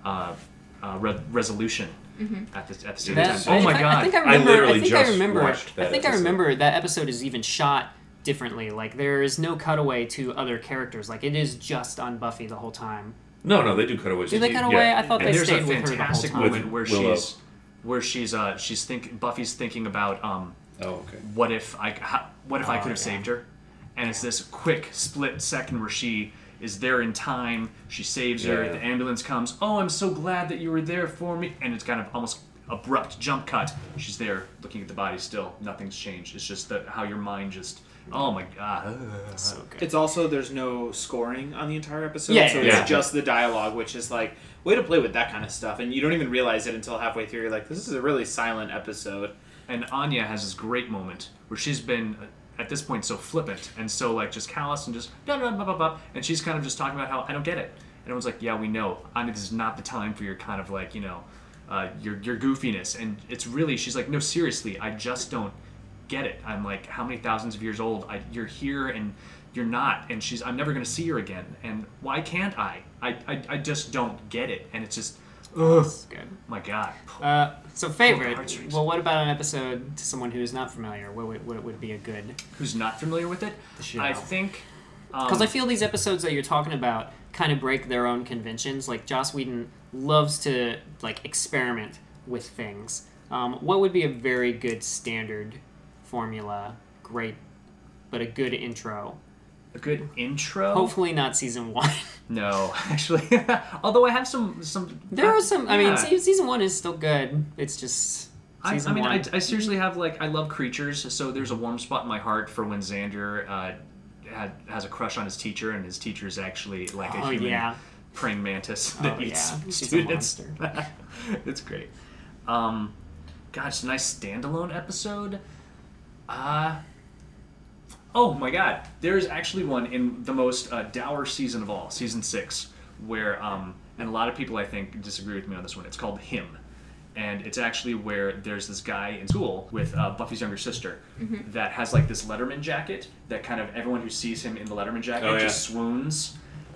uh, uh, re- resolution Mm-hmm. at the at the same That- time. Oh my I, god! I think I I remember. I, literally think I just remember. watched that I think I episode. remember that episode is even shot differently. Like there is no cutaway to other characters. Like it is just on Buffy the whole time. No, no, they do cutaways. Do they cut away? Yeah. I thought and they there's stayed a with her the whole fantastic time. moment With where Willow. she's where she's uh she's think Buffy's thinking about um Oh, okay. what if I how, what if I Oh, could have yeah. saved her, and it's this quick split second where she is there in time. She saves her. Yeah. The ambulance comes. Oh, I'm so glad that you were there for me. And it's kind of almost abrupt jump cut. She's there looking at the body still. Nothing's changed. It's just that how your mind just. Oh my god. So good. It's also there's no scoring on the entire episode, Yeah, so yeah, it's yeah. just the dialogue, which is like way to play with that kind of stuff, and you don't even realize it until halfway through. You're like, this is a really silent episode. And Anya has this great moment where she's been uh, at this point so flippant and so like just callous and just blah, blah, blah, blah, blah, and she's kind of just talking about how I don't get it. And everyone's like, yeah, we know. Anya, this is not the time for your kind of like, you know, uh, your your goofiness. And it's really, she's like, no, seriously, I just don't get it. I'm like, how many thousands of years old? I, you're here and you're not. And she's, I'm never going to see her again. And why can't I? I, I? I just don't get it. And it's just, ugh, That's good. my God. Uh, so favorite. heartstrings. Well, what about an episode to someone who's not familiar? What would, what would be a good? Who's not familiar with it? The show. I think. um, Because I feel these episodes that you're talking about kind of break their own conventions. Like Joss Whedon loves to like experiment with things. Um, what would be a very good standard formula? Great, but a good intro. a good intro. Hopefully not season one. No, actually. Although I have some some. There are some. I mean, Yeah. se- season one is still good. It's just I, season I mean, one. I, I seriously have like I love creatures, so there's a warm spot in my heart for when Xander uh, had has a crush on his teacher, and his teacher is actually like a oh human yeah. praying mantis that Oh, eats yeah. She's a students. monster. It's great. Um, God, it's a nice standalone episode. Uh, oh my God, there is actually one in the most uh, dour season of all, season six, where um, and a lot of people I think disagree with me on this one. It's called Him. And it's actually where there's this guy in school with uh, Buffy's younger sister that has like this Letterman jacket that kind of everyone who sees him in the Letterman jacket Oh, yeah. just swoons,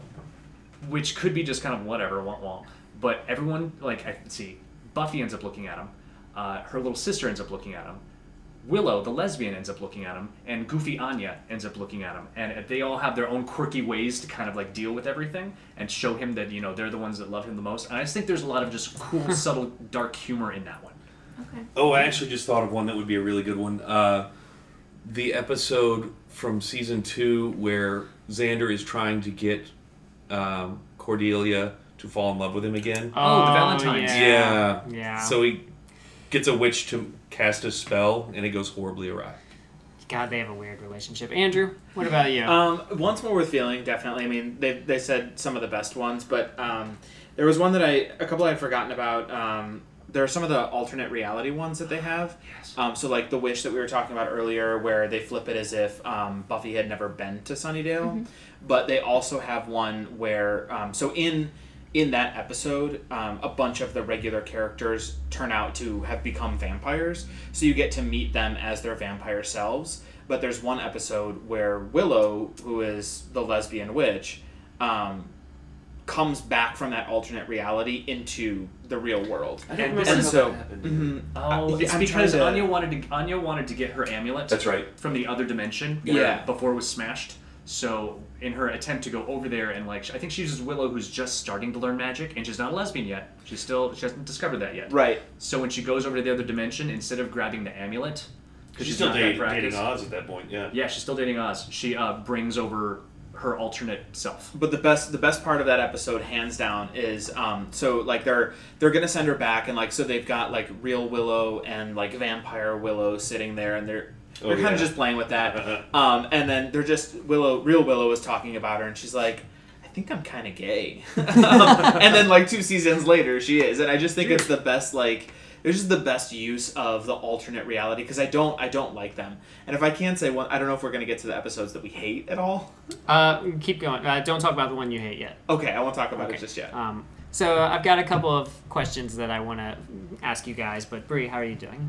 which could be just kind of whatever, womp womp. But everyone, like, I see, Buffy ends up looking at him, uh, her little sister ends up looking at him, Willow, the lesbian, ends up looking at him, and Goofy Anya ends up looking at him. And they all have their own quirky ways to kind of like deal with everything and show him that, you know, they're the ones that love him the most. And I just think there's a lot of just cool, subtle, dark humor in that one. Okay. Oh, I actually just thought of one that would be a really good one. Uh, the episode from season two where Xander is trying to get um, Cordelia to fall in love with him again. Oh, the Valentines. Yeah. Yeah. Yeah. So he gets a witch to cast a spell, and it goes horribly awry. God, they have a weird relationship. Andrew, what about you? Um, Once More Worth Feeling, definitely. I mean, they they said some of the best ones, but um, there was one that I a couple I had forgotten about. Um, there are some of the alternate reality ones that they have. Yes. Um, so like the Wish that we were talking about earlier, where they flip it as if um, Buffy had never been to Sunnydale, but they also have one where um, so in. In that episode, um, a bunch of the regular characters turn out to have become vampires, so you get to meet them as their vampire selves. But there's one episode where Willow, who is the lesbian witch, um, comes back from that alternate reality into the real world. I don't And, remember and how so, that happened. mhm. Oh, Uh, it's I'm because trying to- Anya wanted to Anya wanted to get her amulet. That's right. From the other dimension. Yeah. where Before it was smashed. So in her attempt to go over there and like, I think she uses Willow, who's just starting to learn magic, and she's not a lesbian yet. She's still she hasn't discovered that yet. Right. So when she goes over to the other dimension, instead of grabbing the amulet, because She's she's, still not dating, that dating practiced. Oz at that point, yeah. Yeah, she's still dating Oz. She uh, brings over her alternate self. But the best the best part of that episode, hands down, is um, so like they're they're gonna send her back, and like so they've got like real Willow and like vampire Willow sitting there, and they're Oh, they're kind yeah. of just playing with that. Um, and then they're just Willow, real Willow is talking about her, and she's like, I think I'm kind of gay. And then like two seasons later, she is, and I just think it's the best like. It's just the best use of the alternate reality because I don't I don't like them. And if I can say one, I don't know if we're gonna get to the episodes that we hate at all. Uh, keep going. Uh, don't talk about the one you hate yet. Okay, I won't talk about Okay. it just yet. Um, so uh, I've got a couple of questions that I want to ask you guys. But Bree, how are you doing?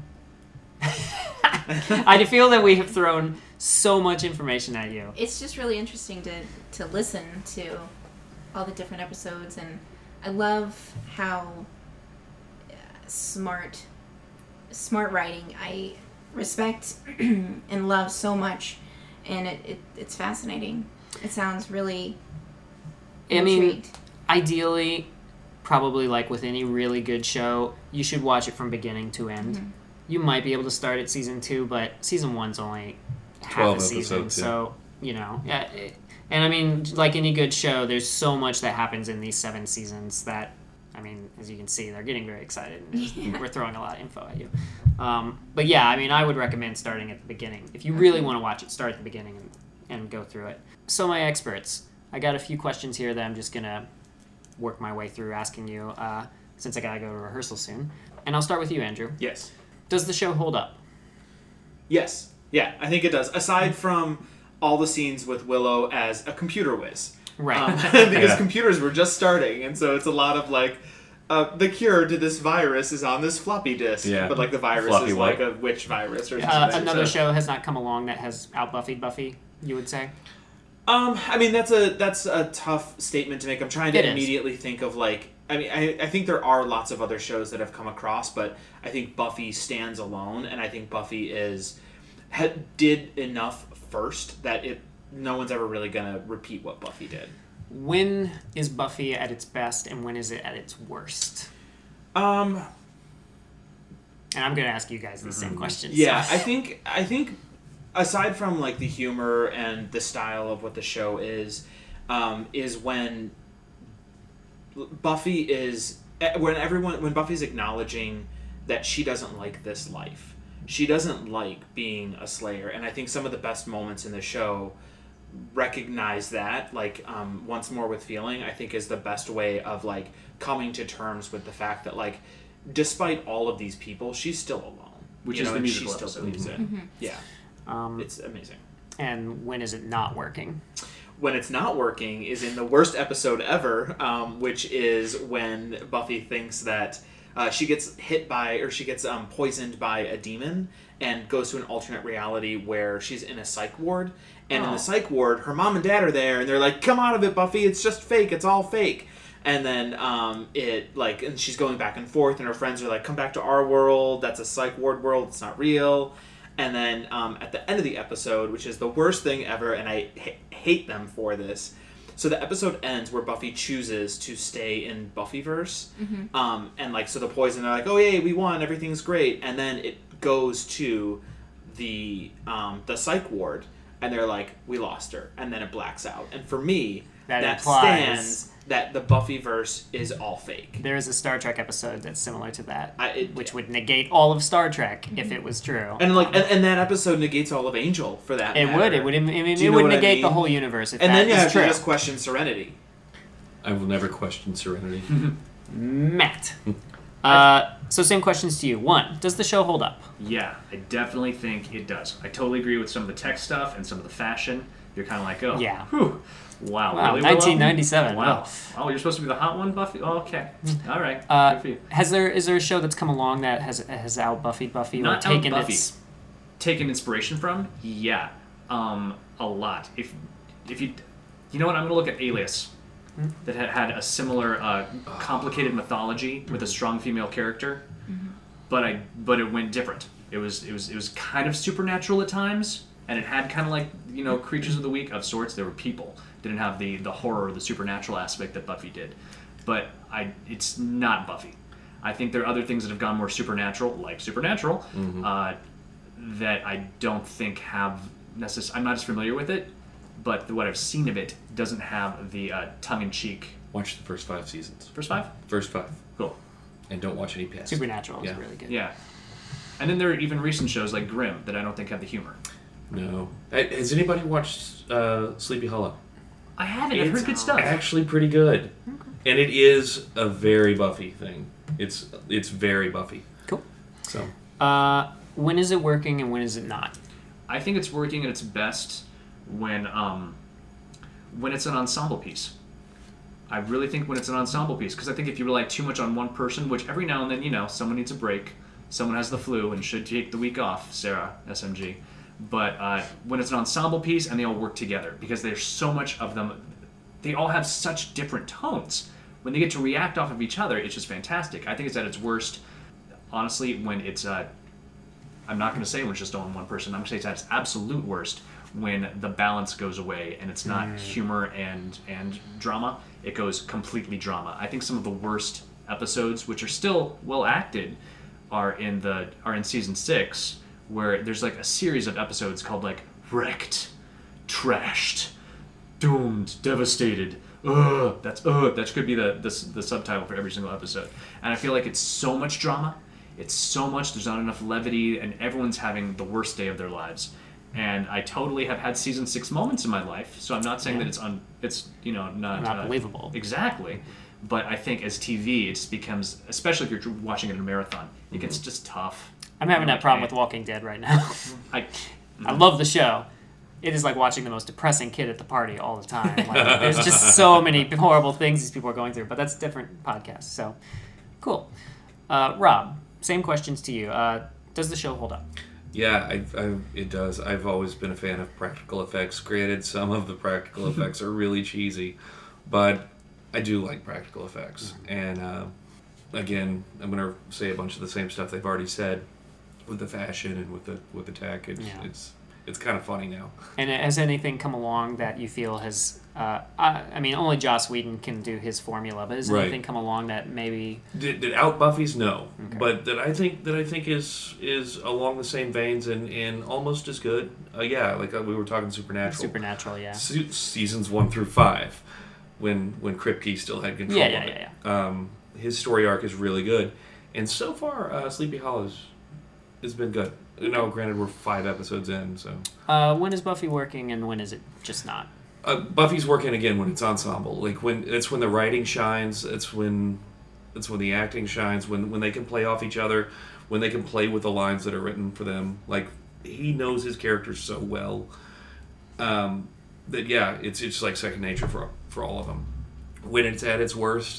I feel that we have thrown so much information at you. It's just really interesting to, to listen to all the different episodes, and I love how uh, smart, smart writing. I respect and love so much, and it, it it's fascinating. It sounds really. I mean, intrigued. ideally, probably like with any really good show, you should watch it from beginning to end. Mm-hmm. You might be able to start at season two, but season one's only half twelve a season, episodes, yeah. so you know. Yeah, it, and I mean, like any good show, there's so much that happens in these seven seasons that, I mean, as you can see, they're getting very excited. And we're throwing a lot of info at you. Um, but yeah, I mean, I would recommend starting at the beginning. If you really want to watch it, start at the beginning and, and go through it. So my experts, I got a few questions here that I'm just going to work my way through asking you uh, since I got to go to rehearsal soon. And I'll start with you, Andrew. Yes. Does the show hold up? Yes. Yeah, I think it does. Aside from all the scenes with Willow as a computer whiz. Right. Um, because Yeah. computers were just starting, and so it's a lot of like, uh, the cure to this virus is on this floppy disk. Yeah. But like the virus Floppy is white. like a witch virus or something. Uh, another so. show has not come along that has out-Buffy'd Buffy, you would say? Um, I mean that's a that's a tough statement to make. I'm trying to It is. immediately think of like I mean I, I think there are lots of other shows that have come across, but I think Buffy stands alone, and I think Buffy is had, did enough first that it no one's ever really gonna repeat what Buffy did. When is Buffy at its best and when is it at its worst? Um, And I'm going to ask you guys the same questions. yeah, so. I think I think aside from like the humor and the style of what the show is, um, is when Buffy is when everyone when Buffy's acknowledging that she doesn't like this life. She doesn't like being a Slayer, and I think some of the best moments in the show recognize that. Like um, Once More with Feeling, I think is the best way of like coming to terms with the fact that like despite all of these people, she's still alone. Which you is know, the and musical she still episode. believes it. Yeah, Um, it's amazing. and when is it not working? When it's not working is in the worst episode ever, um, which is when Buffy thinks that uh, she gets hit by, or she gets um, poisoned by a demon and goes to an alternate reality where she's in a psych ward. And in Oh. the psych ward, her mom and dad are there, and they're like, "Come out of it, Buffy! It's just fake. It's all fake." And then um, it like, and she's going back and forth, and her friends are like, "Come back to our world. That's a psych ward world. It's not real." And then um, at the end of the episode, which is the worst thing ever, and I h- hate them for this. So the episode ends where Buffy chooses to stay in Buffyverse, um, and like so the poison, they're like, "Oh yay, we won, everything's great," and then it goes to the um, the psych ward, and they're like, "We lost her," and then it blacks out. And for me, That that, implies- stands that the Buffyverse is all fake. There is a Star Trek episode that's similar to that, I, it, which would negate all of Star Trek if it was true. and like, and, and that episode negates all of Angel for that. it matter. would. It would. I mean, Do it you know would what I negate the mean? whole universe if And that then you is have true. to just question Serenity. I will never question Serenity. Matt. uh, so same questions to you. One, does the show hold up? Yeah, I definitely think it does. I totally agree with some of the tech stuff and some of the fashion. You're kind of like, oh, Yeah. whew, wow, Wow, really, Willow? nineteen ninety-seven. Wow. Wow. Oh, you're supposed to be the hot one, Buffy? Oh, okay. All right. Uh, Good for you. has there is there a show that's come along that has has out Buffy Buffy Not or taken out-Buffy. its Taken inspiration from? Yeah, um, a lot. If if you, you know what? I'm gonna look at Alias, that had, had a similar uh, complicated mythology with a strong female character, but I but it went different. It was it was it was kind of supernatural at times, and it had kind of like you know creatures of the week of sorts. They were people. Didn't have the the horror, the supernatural aspect that Buffy did, but I it's not Buffy. I think there are other things that have gone more supernatural, like Supernatural, uh, that I don't think have necess- I'm not as familiar with it, but the, what I've seen of it doesn't have the uh, tongue-in-cheek. Watch the first five seasons. First five? First five. Cool. And don't watch any past. Supernatural is Yeah. really good. Yeah. And then there are even recent shows like Grimm that I don't think have the humor. No. Uh, Has anybody watched uh, Sleepy Hollow? I haven't. I've It's, heard good uh, stuff. Actually pretty good. And it is a very Buffy thing. It's it's very Buffy. Cool. So Uh, when is it working and when is it not? I think it's working at its best when um, when it's an ensemble piece. I really think when it's an ensemble piece, because I think if you rely too much on one person, which every now and then, you know, someone needs a break, someone has the flu and should take the week off, Sarah, S M G. But uh, when it's an ensemble piece and they all work together, because there's so much of them, they all have such different tones, when they get to react off of each other, it's just fantastic. I think it's at its worst, honestly, when it's, uh, I'm not going to say when it's just on one person, I'm going to say it's at its absolute worst when the balance goes away and it's not mm. humor and, and drama. It goes completely drama. I think some of the worst episodes, which are still well acted, are in the are in season six, where there's like a series of episodes called like Wrecked, Trashed, Doomed, Devastated. Ugh, that's ugh. That could be the, the the subtitle for every single episode. And I feel like it's so much drama. It's so much. There's not enough levity, and everyone's having the worst day of their lives. And I totally have had season six moments in my life. So I'm not saying yeah. that it's un, it's you know not not uh, believable. Exactly. But I think as T V, it just becomes, especially if you're watching it in a marathon, it gets just tough. I'm having that problem with Walking Dead right now. I, I love the show. It is like watching the most depressing kid at the party all the time. Like, there's just so many horrible things these people are going through, but that's a different podcast. So, cool. Uh, Rob, same questions to you. Uh, does the show hold up? Yeah, I, I, it does. I've always been a fan of practical effects. Granted, some of the practical effects are really cheesy, but I do like practical effects. And uh, again, I'm going to say a bunch of the same stuff they've already said with the fashion and with the with the tech. It's yeah. it's it's kind of funny now. And has anything come along that you feel has? Uh, I, I mean, only Joss Whedon can do his formula, but has right. anything come along that maybe did, did out Buffy's? No, okay. but that I think that I think is is along the same veins and, and almost as good. Uh, yeah, like uh, we were talking Supernatural. Supernatural, yeah. Se- seasons one through five, when when Kripke still had control. Yeah, yeah, of yeah, it. yeah. Um, his story arc is really good, and so far, uh, Sleepy Hollow's has been good. You know, granted, we're five episodes in, so. Uh, when is Buffy working, and when is it just not? Uh, Buffy's working again when it's ensemble. Like when it's when the writing shines. It's when, it's when the acting shines. When when they can play off each other. When they can play with the lines that are written for them. Like he knows his characters so well. Um, that yeah, it's it's like second nature for for all of them. When it's at its worst,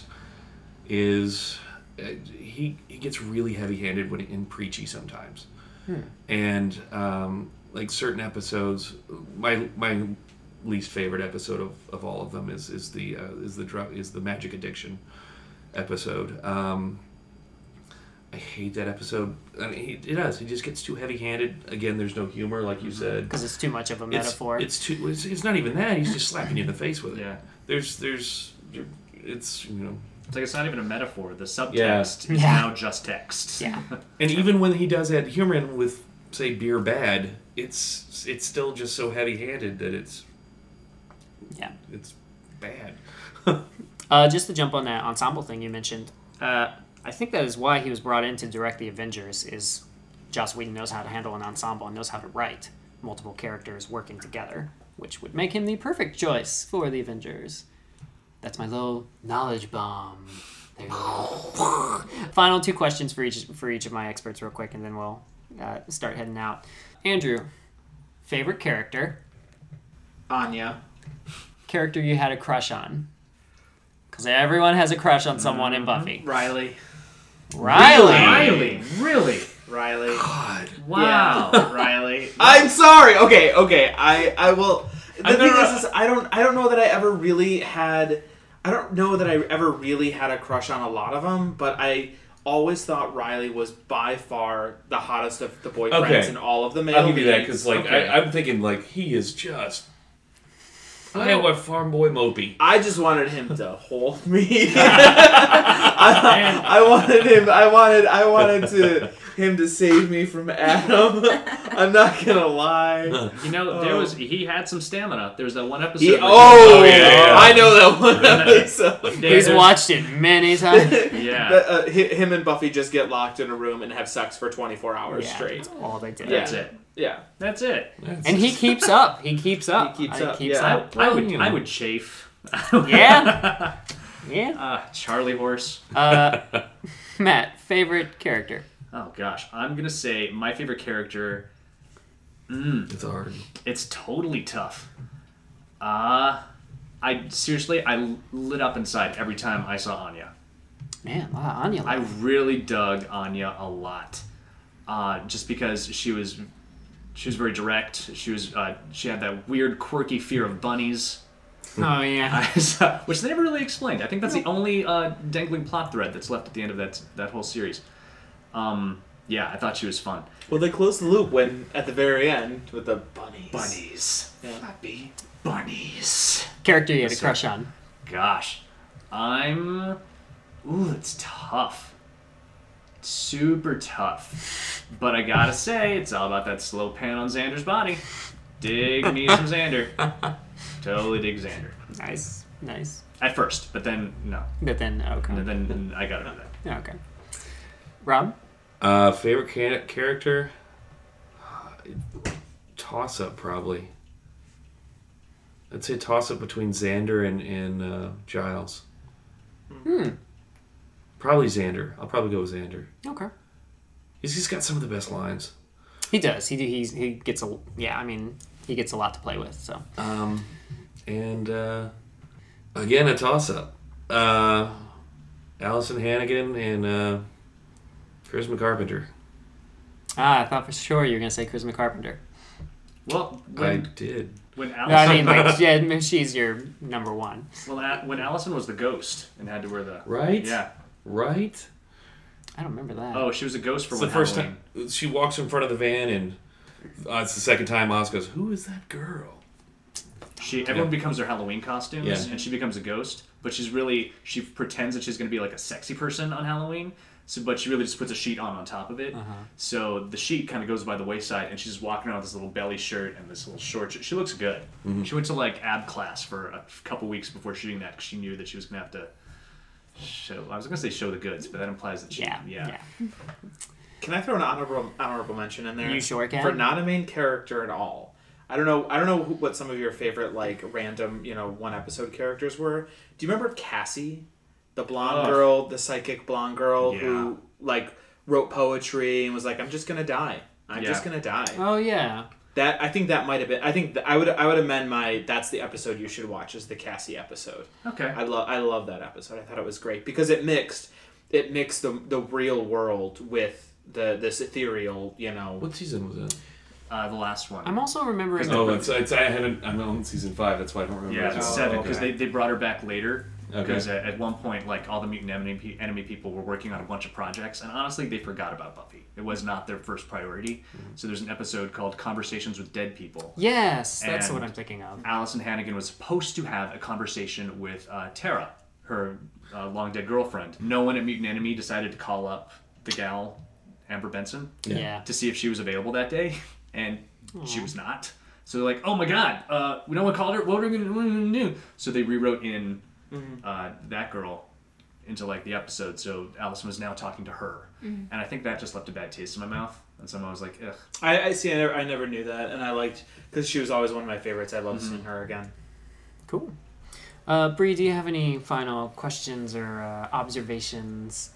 is uh, he he gets really heavy-handed when and preachy sometimes. Hmm. And um, like certain episodes, my my least favorite episode of, of all of them is is the uh, is the drug is the magic addiction episode. Um, I hate that episode. I mean, he, it does. He just gets too heavy-handed. Again, there's no humor, like you said, because it's too much of a metaphor. It's, it's too. It's, it's not even that. He's just slapping you in the face with it. Yeah. There's there's it's you know. It's like it's not even a metaphor. The subtext Yeah. is Yeah. now just text. Yeah. And even when he does add humor in with, say, Beer Bad, it's it's still just so heavy-handed that it's Yeah. it's bad. Uh, just to jump on that ensemble thing you mentioned, uh, I think that is why he was brought in to direct the Avengers. Is Joss Whedon knows how to handle an ensemble and knows how to write multiple characters working together, which would make him the perfect choice for the Avengers. That's my little knowledge bomb. There you go. Final two questions for each for each of my experts, real quick, and then we'll uh, start heading out. Andrew, favorite character? Anya. Character you had a crush on? Because everyone has a crush on someone in Buffy. Riley. Riley. Riley, really? Riley. God. Wow. Yeah, Riley. I'm sorry. Okay, okay. I I will. The I thing never- is, is, I don't I don't know that I ever really had. I don't know that I ever really had a crush on a lot of them, but I always thought Riley was by far the hottest of the boyfriends Okay. in all of the male I'll give you that leads. because like Okay. I, I'm thinking like he is just Iowa farm boy mopey. I just wanted him to hold me. I, I wanted him. I wanted. I wanted to him to save me from Adam. I'm not gonna lie. You know, there was he had some stamina. There was that one episode. He, where oh, Oh, yeah, yeah. I know that one episode. There- He's there's- watched it many times. Yeah. That, uh, hi- him and Buffy just get locked in a room and have sex for twenty-four hours Yeah, straight. that's all they did. That's Yeah. it. Yeah. That's it. And he keeps up. He keeps up. He keeps Uh, up, Keeps yeah. I, up. I would you know. I would chafe. Yeah. Yeah. Ah, Charlie horse. Uh, Matt, favorite character? Oh gosh, I'm gonna say my favorite character. Mm, It's hard. it's totally tough. Uh I seriously I lit up inside every time I saw Anya. Man, a lot of Anya. I love. really dug Anya a lot, uh, just because she was she was very direct. She was uh, she had that weird quirky fear of bunnies. Oh yeah. I saw- which they never really explained. I think that's the only uh, dangling plot thread that's left at the end of that that whole series. Um, yeah, I thought she was fun. Well, they closed the loop when at the very end with the bunnies. Bunnies. Yeah. Puppy bunnies. Character you had a Yes, crush sir. on. Gosh. I'm... Ooh, it's tough. Super tough. But I gotta say, it's all about that slow pan on Xander's body. Dig me some Xander. Totally dig Xander. Nice, nice. At first, but then, no. But then okay. And then I got rid of that. Yeah, okay. Rob? Uh, favorite ca- character? Toss up, probably. I'd say toss up between Xander and, and uh, Giles. Hmm. Probably Xander. I'll probably go with Xander. Okay. He's, he's got some of the best lines. He does. He he's, he gets a yeah. I mean, he gets a lot to play with. So. Um, and uh, again, a toss up. Uh, Allison Hannigan and uh, Charisma Carpenter. Ah, I thought for sure you were gonna say Charisma Carpenter. Well, I when, did. when No, Allison... I mean, like, yeah, she's your number one. well, a- when Allison was the ghost and had to wear the... Right? Yeah. Right? I don't remember that. Oh, she was a ghost for It's one the first Halloween. time she walks in front of the van, and uh, it's the second time Oz goes, "Who is that girl?" She everyone becomes their Halloween costumes, Yeah. and she becomes a ghost. But she's really she pretends that she's going to be like a sexy person on Halloween. So, but she really just puts a sheet on on top of it. Uh-huh. So the sheet kind of goes by the wayside, and she's just walking around with this little belly shirt and this little short shirt. She looks good. She went to like ab class for a couple weeks before shooting that because she knew that she was going to have to show. I was going to say show the goods, but that implies that she Yeah, yeah. yeah. Can I throw an honorable honorable mention in there? You sure can. For not a main character at all. I don't know. I don't know who, what some of your favorite like random, you know, one episode characters were. Do you remember Cassie, the blonde Ugh. girl, the psychic blonde girl Yeah. who like wrote poetry and was like, "I'm just gonna die. I'm Yeah. just gonna die." Oh yeah. That I think that might have been. I think that I would I would amend my. That's the episode you should watch. Is the Cassie episode. Okay. I love I love that episode. I thought it was great because it mixed it mixed the the real world with the this ethereal, you know. What season was it? Uh, the last one. I'm also remembering. Oh, it's, it's I haven't. I'm on season five. That's why I don't remember. Yeah, it. it's Oh, seven because okay. they, they brought her back later. Okay. Because at, at one point, like all the mutant enemy, pe- enemy people were working on a bunch of projects, and honestly, they forgot about Buffy. It was not their first priority. So there's an episode called "Conversations with Dead People." Yes, that's And- what I'm thinking of. Allison Hannigan was supposed to have a conversation with uh, Tara, her uh, long dead girlfriend. No one at Mutant Enemy decided to call up the gal, Amber Benson, Yeah. Yeah. to see if she was available that day, and she was not. So they're like, "Oh my God, uh, no one called her. What are we gonna, what are we gonna do?" So they rewrote in uh, that girl into like the episode. So Allison was now talking to her, and I think that just left a bad taste in my mouth. And someone was like, "Ugh." I, I see. I never, I never knew that, and I liked because she was always one of my favorites. I love seeing her again. Cool. Uh, Bree, do you have any final questions or uh, observations?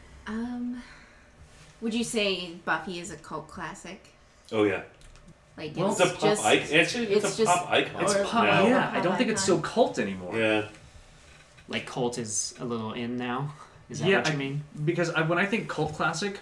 Um, would you say Buffy is a cult classic? Oh yeah. Like Well, it's, It's a pop just icon. It's, it's, it's a just- pop icon. It's Or- pop. now. Yeah, I Pop don't think it's so icon. cult anymore. Yeah. Like cult is a little in now. Is that Yeah, what you I- mean? Because I, when I think cult classic,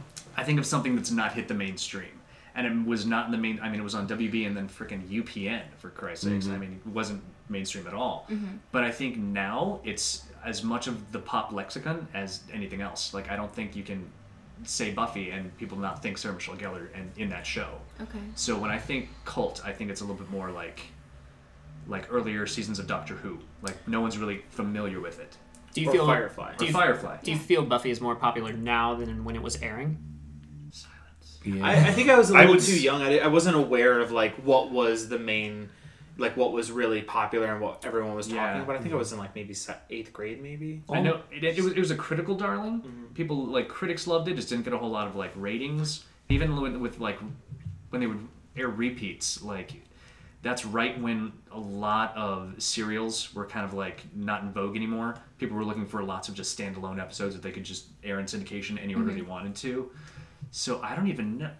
I think of something that's not hit the mainstream. And it was not in the main. I mean, it was on W B and then freaking U P N, for Christ's sakes. I mean, it wasn't mainstream at all. But I think now it's as much of the pop lexicon as anything else. Like, I don't think you can say Buffy and people not think Sarah Michelle Gellar and in that show. okay. So when I think cult, I think it's a little bit more like like earlier seasons of Doctor Who. Like, no one's really familiar with it. Do you Or feel Firefly. Do Or you, Firefly. do you feel Buffy is more popular now than when it was airing? Silence. Yeah. I, I think I was a I little would too s- young. I, I wasn't aware of like what was the main, like what was really popular and what everyone was talking Yeah. about. I think I was in like maybe se- eighth grade, maybe. I know it, it, was, it was a critical darling. People like critics loved it. Just didn't get a whole lot of like ratings. Even with, with like when they would air repeats, like that's right when a lot of serials were kind of like not in vogue anymore. People were looking for lots of just standalone episodes that they could just air in syndication any order they wanted to. So I don't even know.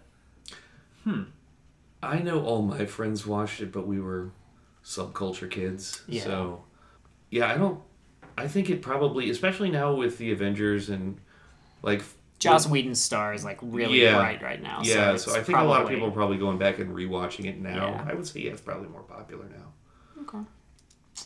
I know all my friends watched it, but we were subculture kids. Yeah. So, yeah, I don't. I think it probably, especially now with the Avengers and like. Joss Whedon's star is like really Yeah. bright right now. Yeah, so, so, it's I think a lot of probably- people are probably going back and rewatching it now. Yeah. I would say yeah, it's probably more popular now. Okay.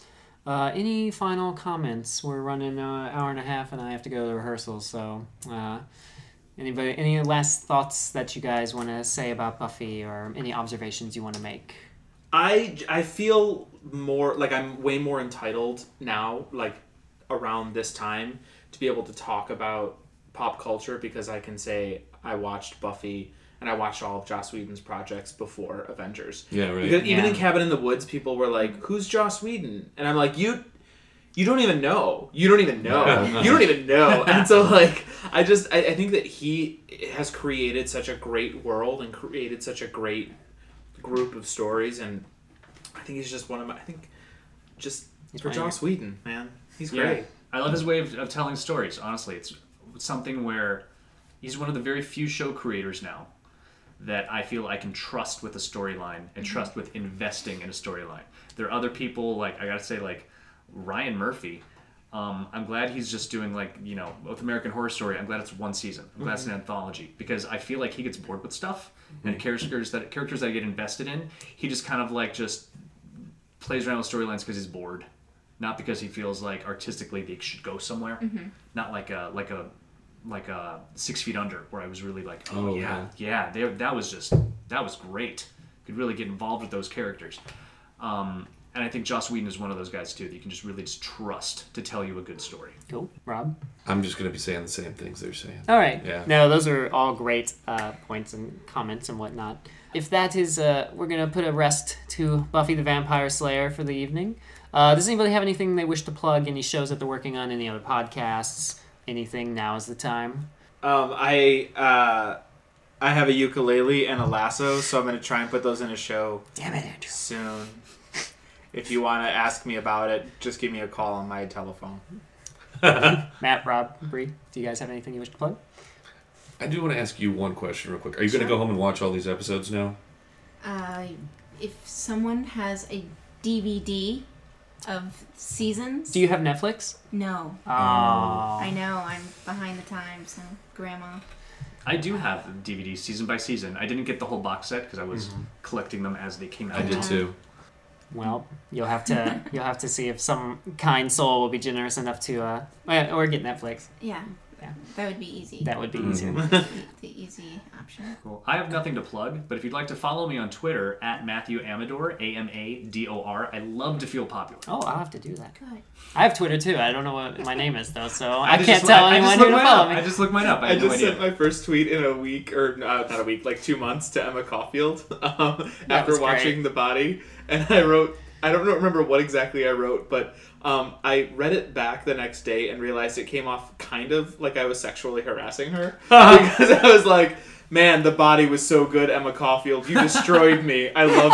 Uh, any final comments? We're running an hour and a half, and I have to go to rehearsal. So, uh, anybody, any last thoughts that you guys want to say about Buffy, or any observations you want to make? I, I feel more like I'm way more entitled now, like around this time, to be able to talk about pop culture, because I can say I watched Buffy and I watched all of Joss Whedon's projects before Avengers. Yeah, right. Because even Yeah. in Cabin in the Woods, people were like, "Who's Joss Whedon?" And I'm like, "You, you don't even know. You don't even know. You don't even know." And so, like, I just I, I think that he has created such a great world and created such a great group of stories, and I think he's just one of my. I think just He's for one of your- Joss Whedon, man, he's Yeah. great. I love his way of, of telling stories. Honestly, it's something where he's one of the very few show creators now that I feel I can trust with a storyline and trust with investing in a storyline. There are other people, like, I gotta say, like Ryan Murphy. Um, I'm glad he's just doing, like, you know, with American Horror Story, I'm glad it's one season. I'm glad it's an anthology, because I feel like he gets bored with stuff, and characters that characters that I get invested in, he just kind of like just plays around with storylines because he's bored, not because he feels like artistically they should go somewhere. Not like a like a like a Six Feet Under, where I was really like, oh, Oh, yeah, yeah, they, that was just that was great. Could really get involved with those characters. Um, and I think Joss Whedon is one of those guys too that you can just really just trust to tell you a good story. Cool. Rob? I'm just going to be saying the same things they're saying. All right. Yeah. No, those are all great uh, points and comments and whatnot. If that is, uh, we're going to put a rest to Buffy the Vampire Slayer for the evening. Uh, does anybody have anything they wish to plug? Any shows that they're working on? Any other podcasts? Anything? Now is the time. Um, I uh, I have a ukulele and a lasso, so I'm gonna try and put those in a show Damn it, Andrew. soon. If you want to ask me about it, just give me a call on my telephone. Matt, Rob, Bree, do you guys have anything you wish to plug? I do want to ask you one question real quick. Are you going to Sure. go home and watch all these episodes now? Uh, if someone has a D V D of seasons, Do you have Netflix? no. Oh. I know, I'm behind the times, and grandma. I do have D V Ds season by season. I didn't get the whole box set because I was collecting them as they came out. I did too. Well, you'll have to you'll have to see if some kind soul will be generous enough to, uh, or get Netflix. Yeah, Yeah. that would be easy. That would be Mhm. easier. the, the easy option. Cool. I have nothing to plug, but if you'd like to follow me on Twitter, at Matthew Amador, A M A D O R, I love to feel popular. Oh, I'll have to do that. Good. I have Twitter too. I don't know what my name is though, so I, just- can't tell I- I anyone just who looked to mine follow up. me. I just looked mine up. I I had no just idea. sent my first tweet in a week, or uh, not a week, like two months to Emma Caulfield um, That after was great. watching The Body, and I wrote. I don't remember what exactly I wrote, but um, I read it back the next day and realized it came off kind of like I was sexually harassing her because I was like, "Man, The Body was so good, Emma Caulfield. You destroyed me. I love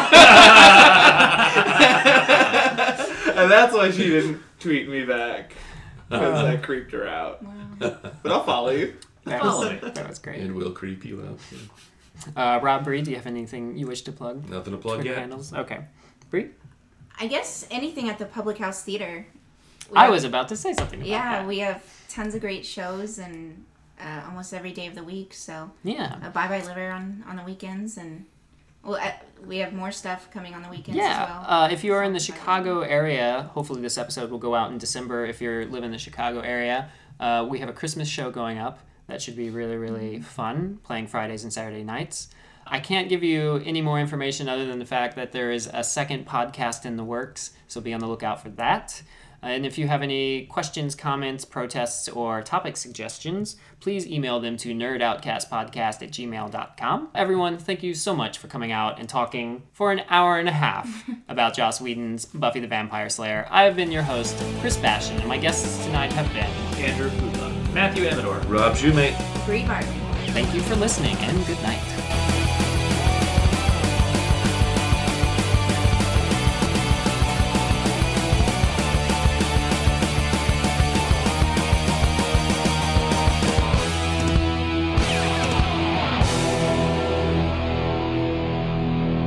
you." And that's why she didn't tweet me back, because Uh. that creeped her out. Wow. But I'll follow you. That Follow was, me. that was great. It will creep you out. Yeah. Uh, Rob, Bree, do you have anything you wish to plug? Nothing to plug Twitter yet. handles? Okay. Bree? I guess anything at the Public House Theater. We I have- was about to say something about Yeah, that. we have tons of great shows and uh, almost every day of the week. So Yeah. uh, Bye Bye Liver on, on the weekends, and well, uh, we have more stuff coming on the weekends Yeah, as well. uh, if you are in the Chicago area, hopefully this episode will go out in December. If you're living in the Chicago area, uh, we have a Christmas show going up. That should be really, really fun, playing Fridays and Saturday nights. I can't give you any more information other than the fact that there is a second podcast in the works, so be on the lookout for that. And if you have any questions, comments, protests, or topic suggestions, please email them to nerdoutcastpodcast at gmail dot com. Everyone, thank you so much for coming out and talking for an hour and a half about Joss Whedon's Buffy the Vampire Slayer. I have been your host, Chris Bashan, and my guests tonight have been Andrew Kudla. Matthew Amador. Rob Shoemate. Brie Martin. Thank you for listening, and good night.